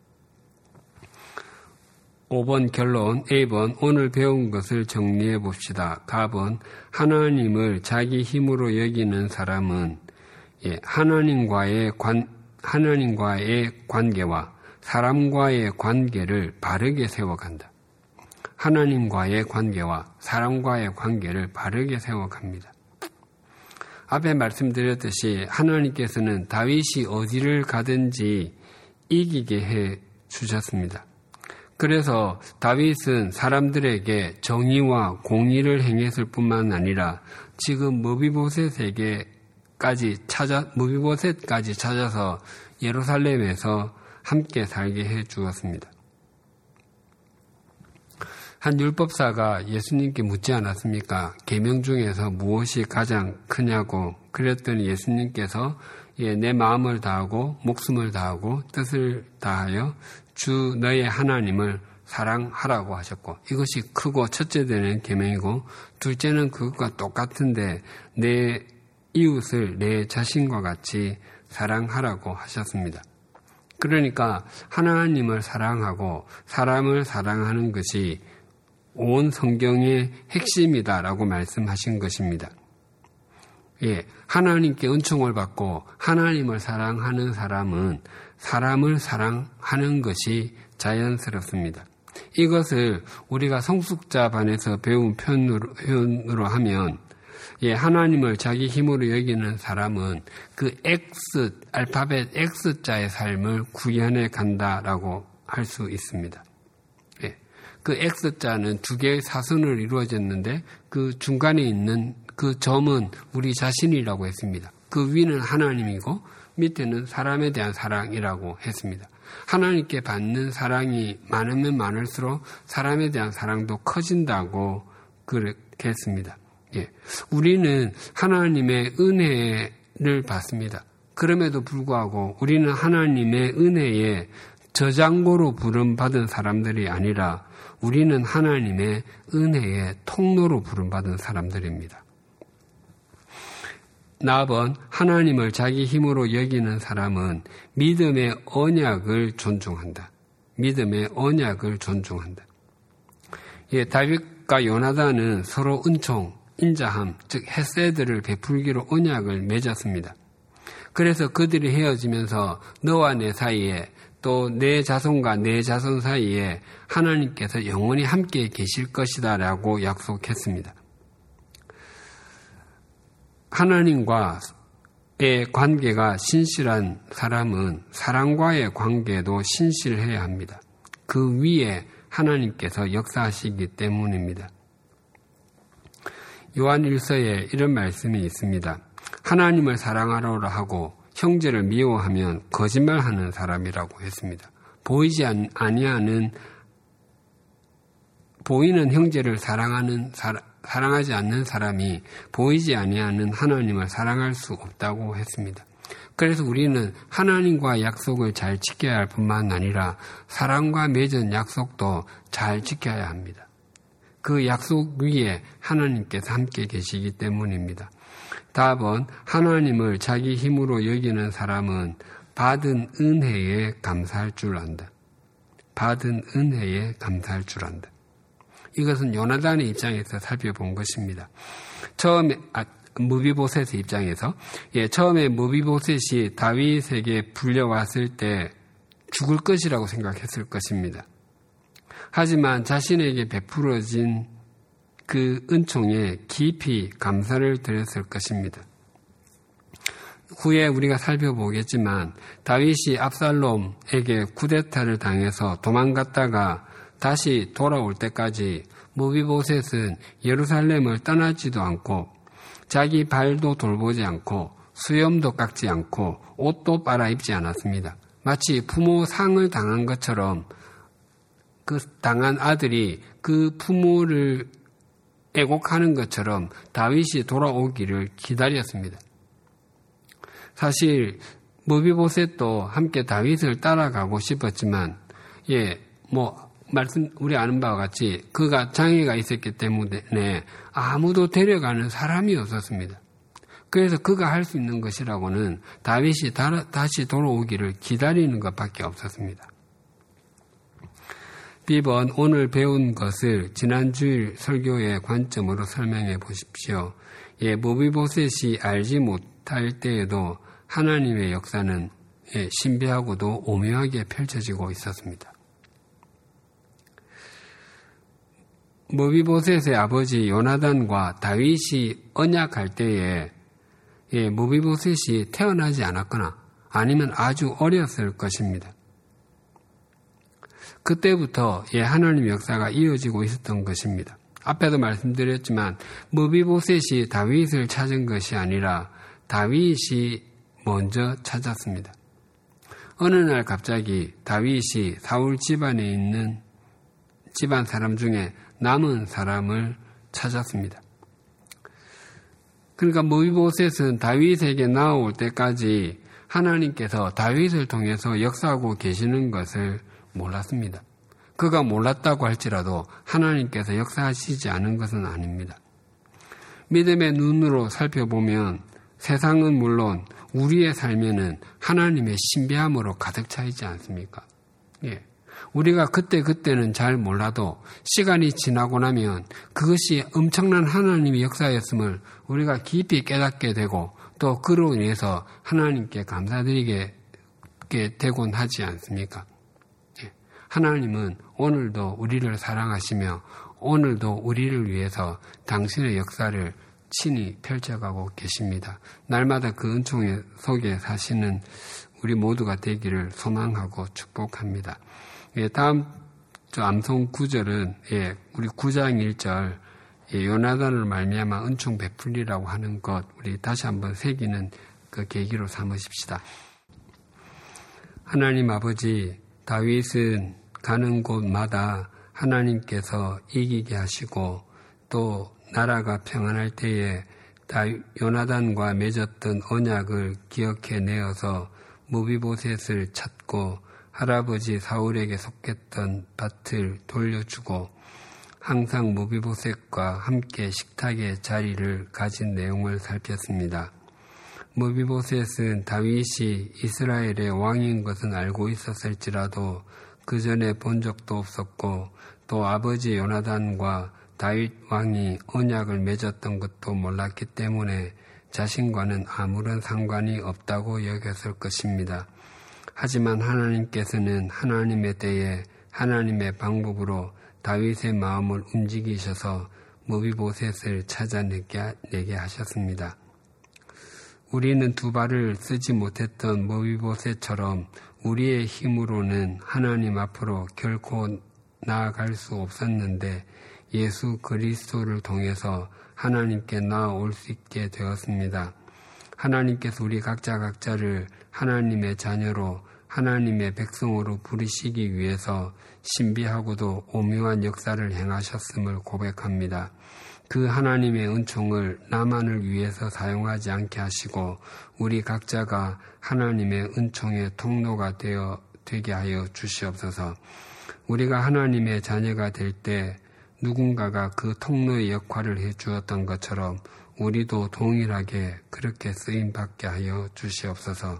오 번 결론, A 번 오늘 배운 것을 정리해 봅시다. 가 번 하나님을 자기 힘으로 여기는 사람은 예, 하나님과의 관 하나님과의 관계와 사람과의 관계를 바르게 세워간다. 하나님과의 관계와 사람과의 관계를 바르게 세워갑니다. 앞에 말씀드렸듯이 하나님께서는 다윗이 어디를 가든지 이기게 해 주셨습니다. 그래서 다윗은 사람들에게 정의와 공의를 행했을 뿐만 아니라 지금 무비보셋에게까지 찾아 무비보셋까지 찾아서 예루살렘에서 함께 살게 해 주었습니다. 한 율법사가 예수님께 묻지 않았습니까? 계명 중에서 무엇이 가장 크냐고. 그랬더니 예수님께서 예, 내 마음을 다하고 목숨을 다하고 뜻을 다하여 주 너의 하나님을 사랑하라고 하셨고, 이것이 크고 첫째 되는 계명이고 둘째는 그것과 똑같은데 내 이웃을 내 자신과 같이 사랑하라고 하셨습니다. 그러니까 하나님을 사랑하고 사람을 사랑하는 것이 온 성경의 핵심이다라고 말씀하신 것입니다. 예, 하나님께 은총을 받고 하나님을 사랑하는 사람은 사람을 사랑하는 것이 자연스럽습니다. 이것을 우리가 성숙자반에서 배운 표현으로, 표현으로 하면 예, 하나님을 자기 힘으로 여기는 사람은 그 X, 알파벳 X자의 삶을 구현해 간다라고 할 수 있습니다. 예, 그 X자는 두 개의 사선으로 이루어졌는데 그 중간에 있는 그 점은 우리 자신이라고 했습니다. 그 위는 하나님이고 밑에는 사람에 대한 사랑이라고 했습니다. 하나님께 받는 사랑이 많으면 많을수록 사람에 대한 사랑도 커진다고 그렇게 했습니다. 예, 우리는 하나님의 은혜를 받습니다. 그럼에도 불구하고 우리는 하나님의 은혜에 저장고로 부름받은 사람들이 아니라 우리는 하나님의 은혜의 통로로 부름받은 사람들입니다. 나번 하나님을 자기 힘으로 여기는 사람은 믿음의 언약을 존중한다. 믿음의 언약을 존중한다. 예, 다윗과 요나단은 서로 은총, 인자함, 즉 헤세드를 베풀기로 언약을 맺었습니다. 그래서 그들이 헤어지면서 너와 내 사이에 또 내 자손과 내 자손 사이에 하나님께서 영원히 함께 계실 것이다 라고 약속했습니다. 하나님과의 관계가 신실한 사람은 사람과의 관계도 신실해야 합니다. 그 위에 하나님께서 역사하시기 때문입니다. 요한 일서에 이런 말씀이 있습니다. 하나님을 사랑하라 하고 형제를 미워하면 거짓말하는 사람이라고 했습니다. 보이지 아니하는 보이는 형제를 사랑하는 사람, 사랑하지 않는 사람이 보이지 아니하는 하나님을 사랑할 수 없다고 했습니다. 그래서 우리는 하나님과 약속을 잘 지켜야 할 뿐만 아니라 사람과 맺은 약속도 잘 지켜야 합니다. 그 약속 위에 하나님께서 함께 계시기 때문입니다. 답은 하나님을 자기 힘으로 여기는 사람은 받은 은혜에 감사할 줄 안다. 받은 은혜에 감사할 줄 안다. 이것은 요나단의 입장에서 살펴본 것입니다. 처음에 아, 무비보셋의 입장에서 예, 처음에 무비보셋이 다윗에게 불려왔을 때 죽을 것이라고 생각했을 것입니다. 하지만 자신에게 베풀어진 그 은총에 깊이 감사를 드렸을 것입니다. 후에 우리가 살펴보겠지만 다윗이 압살롬에게 쿠데타를 당해서 도망갔다가 다시 돌아올 때까지 무비보셋은 예루살렘을 떠나지도 않고 자기 발도 돌보지 않고 수염도 깎지 않고 옷도 빨아입지 않았습니다. 마치 부모 상을 당한 것처럼 그 당한 아들이 그 부모를 애곡하는 것처럼 다윗이 돌아오기를 기다렸습니다. 사실 무비보셋도 함께 다윗을 따라가고 싶었지만 예, 뭐 말씀 우리 아는 바와 같이 그가 장애가 있었기 때문에 아무도 데려가는 사람이 없었습니다. 그래서 그가 할 수 있는 것이라고는 다윗이 다시 돌아오기를 기다리는 것밖에 없었습니다. 비번 오늘 배운 것을 지난주일 설교의 관점으로 설명해 보십시오. 예, 무비보셋이 알지 못할 때에도 하나님의 역사는 예, 신비하고도 오묘하게 펼쳐지고 있었습니다. 무비보셋의 아버지 요나단과 다윗이 언약할 때에 예, 무비보셋이 태어나지 않았거나 아니면 아주 어렸을 것입니다. 그때부터 예, 하나님의 역사가 이어지고 있었던 것입니다. 앞에도 말씀드렸지만 무비보셋이 다윗을 찾은 것이 아니라 다윗이 먼저 찾았습니다. 어느 날 갑자기 다윗이 사울 집안에 있는 집안 사람 중에 남은 사람을 찾았습니다. 그러니까 무비보셋은 다윗에게 나아올 때까지 하나님께서 다윗을 통해서 역사하고 계시는 것을 몰랐습니다. 그가 몰랐다고 할지라도 하나님께서 역사하시지 않은 것은 아닙니다. 믿음의 눈으로 살펴보면 세상은 물론 우리의 삶에는 하나님의 신비함으로 가득 차 있지 않습니까? 예. 우리가 그때그때는 잘 몰라도 시간이 지나고 나면 그것이 엄청난 하나님의 역사였음을 우리가 깊이 깨닫게 되고 또 그로 인해서 하나님께 감사드리게 되곤 하지 않습니까? 하나님은 오늘도 우리를 사랑하시며 오늘도 우리를 위해서 당신의 역사를 친히 펼쳐가고 계십니다. 날마다 그 은총 속에 사시는 우리 모두가 되기를 소망하고 축복합니다. 예, 다음 주 암송 구 절은 예, 우리 구 장 일 절 예, 요나단을 말미암아 은총 베풀리라고 하는 것 우리 다시 한번 새기는 그 계기로 삼으십시다. 하나님 아버지, 다윗은 가는 곳마다 하나님께서 이기게 하시고 또 나라가 평안할 때에 요나단과 맺었던 언약을 기억해 내어서 무비보셋을 찾고 할아버지 사울에게 속했던 밭을 돌려주고 항상 무비보셋과 함께 식탁의 자리를 가진 내용을 살폈습니다. 무비보셋은 다윗이 이스라엘의 왕인 것은 알고 있었을지라도 그 전에 본 적도 없었고 또 아버지 요나단과 다윗 왕이 언약을 맺었던 것도 몰랐기 때문에 자신과는 아무런 상관이 없다고 여겼을 것입니다. 하지만 하나님께서는 하나님의 때에 하나님의 방법으로 다윗의 마음을 움직이셔서 무비보셋을 찾아내게 내게 하셨습니다. 우리는 두 발을 쓰지 못했던 무비보셋처럼 우리의 힘으로는 하나님 앞으로 결코 나아갈 수 없었는데 예수 그리스도를 통해서 하나님께 나아올 수 있게 되었습니다. 하나님께서 우리 각자 각자를 하나님의 자녀로 하나님의 백성으로 부르시기 위해서 신비하고도 오묘한 역사를 행하셨음을 고백합니다. 그 하나님의 은총을 나만을 위해서 사용하지 않게 하시고 우리 각자가 하나님의 은총의 통로가 되어 되게 하여 주시옵소서. 우리가 하나님의 자녀가 될 때 누군가가 그 통로의 역할을 해주었던 것처럼 우리도 동일하게 그렇게 쓰임받게 하여 주시옵소서.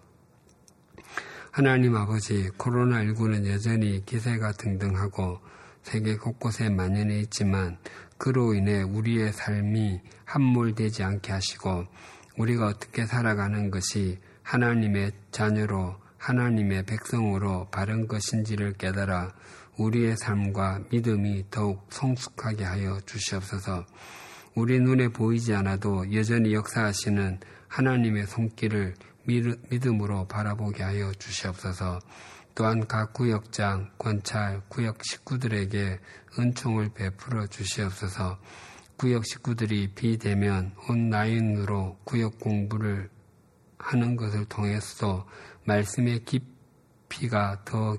하나님 아버지, 코로나십구는 여전히 기세가 등등하고 세계 곳곳에 만연해 있지만 그로 인해 우리의 삶이 함몰되지 않게 하시고 우리가 어떻게 살아가는 것이 하나님의 자녀로 하나님의 백성으로 바른 것인지를 깨달아 우리의 삶과 믿음이 더욱 성숙하게 하여 주시옵소서. 우리 눈에 보이지 않아도 여전히 역사하시는 하나님의 손길을 믿음으로 바라보게 하여 주시옵소서. 또한 각 구역장, 권찰, 구역 식구들에게 은총을 베풀어 주시옵소서. 구역 식구들이 비대면 온라인으로 구역 공부를 하는 것을 통해서도 말씀의 깊이가 더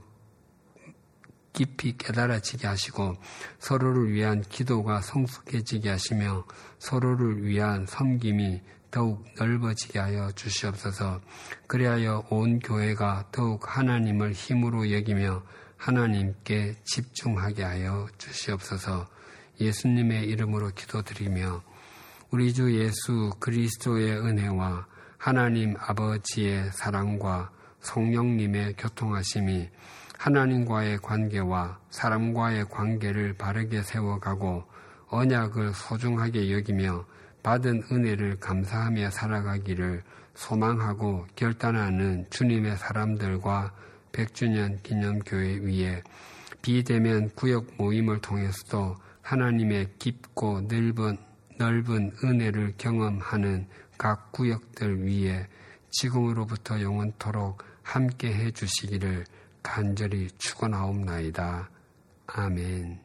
깊이 깨달아지게 하시고 서로를 위한 기도가 성숙해지게 하시며 서로를 위한 섬김이 더욱 넓어지게 하여 주시옵소서. 그리하여 온 교회가 더욱 하나님을 힘으로 여기며 하나님께 집중하게 하여 주시옵소서. 예수님의 이름으로 기도드리며 우리 주 예수 그리스도의 은혜와 하나님 아버지의 사랑과 성령님의 교통하심이 하나님과의 관계와 사람과의 관계를 바르게 세워가고 언약을 소중하게 여기며 받은 은혜를 감사하며 살아가기를 소망하고 결단하는 주님의 사람들과 백 주년 기념교회 위에 비대면 구역 모임을 통해서도 하나님의 깊고 넓은, 넓은 은혜를 경험하는 각 구역들 위에 지금으로부터 영원토록 함께 해주시기를 간절히 축원하옵나이다. 아멘.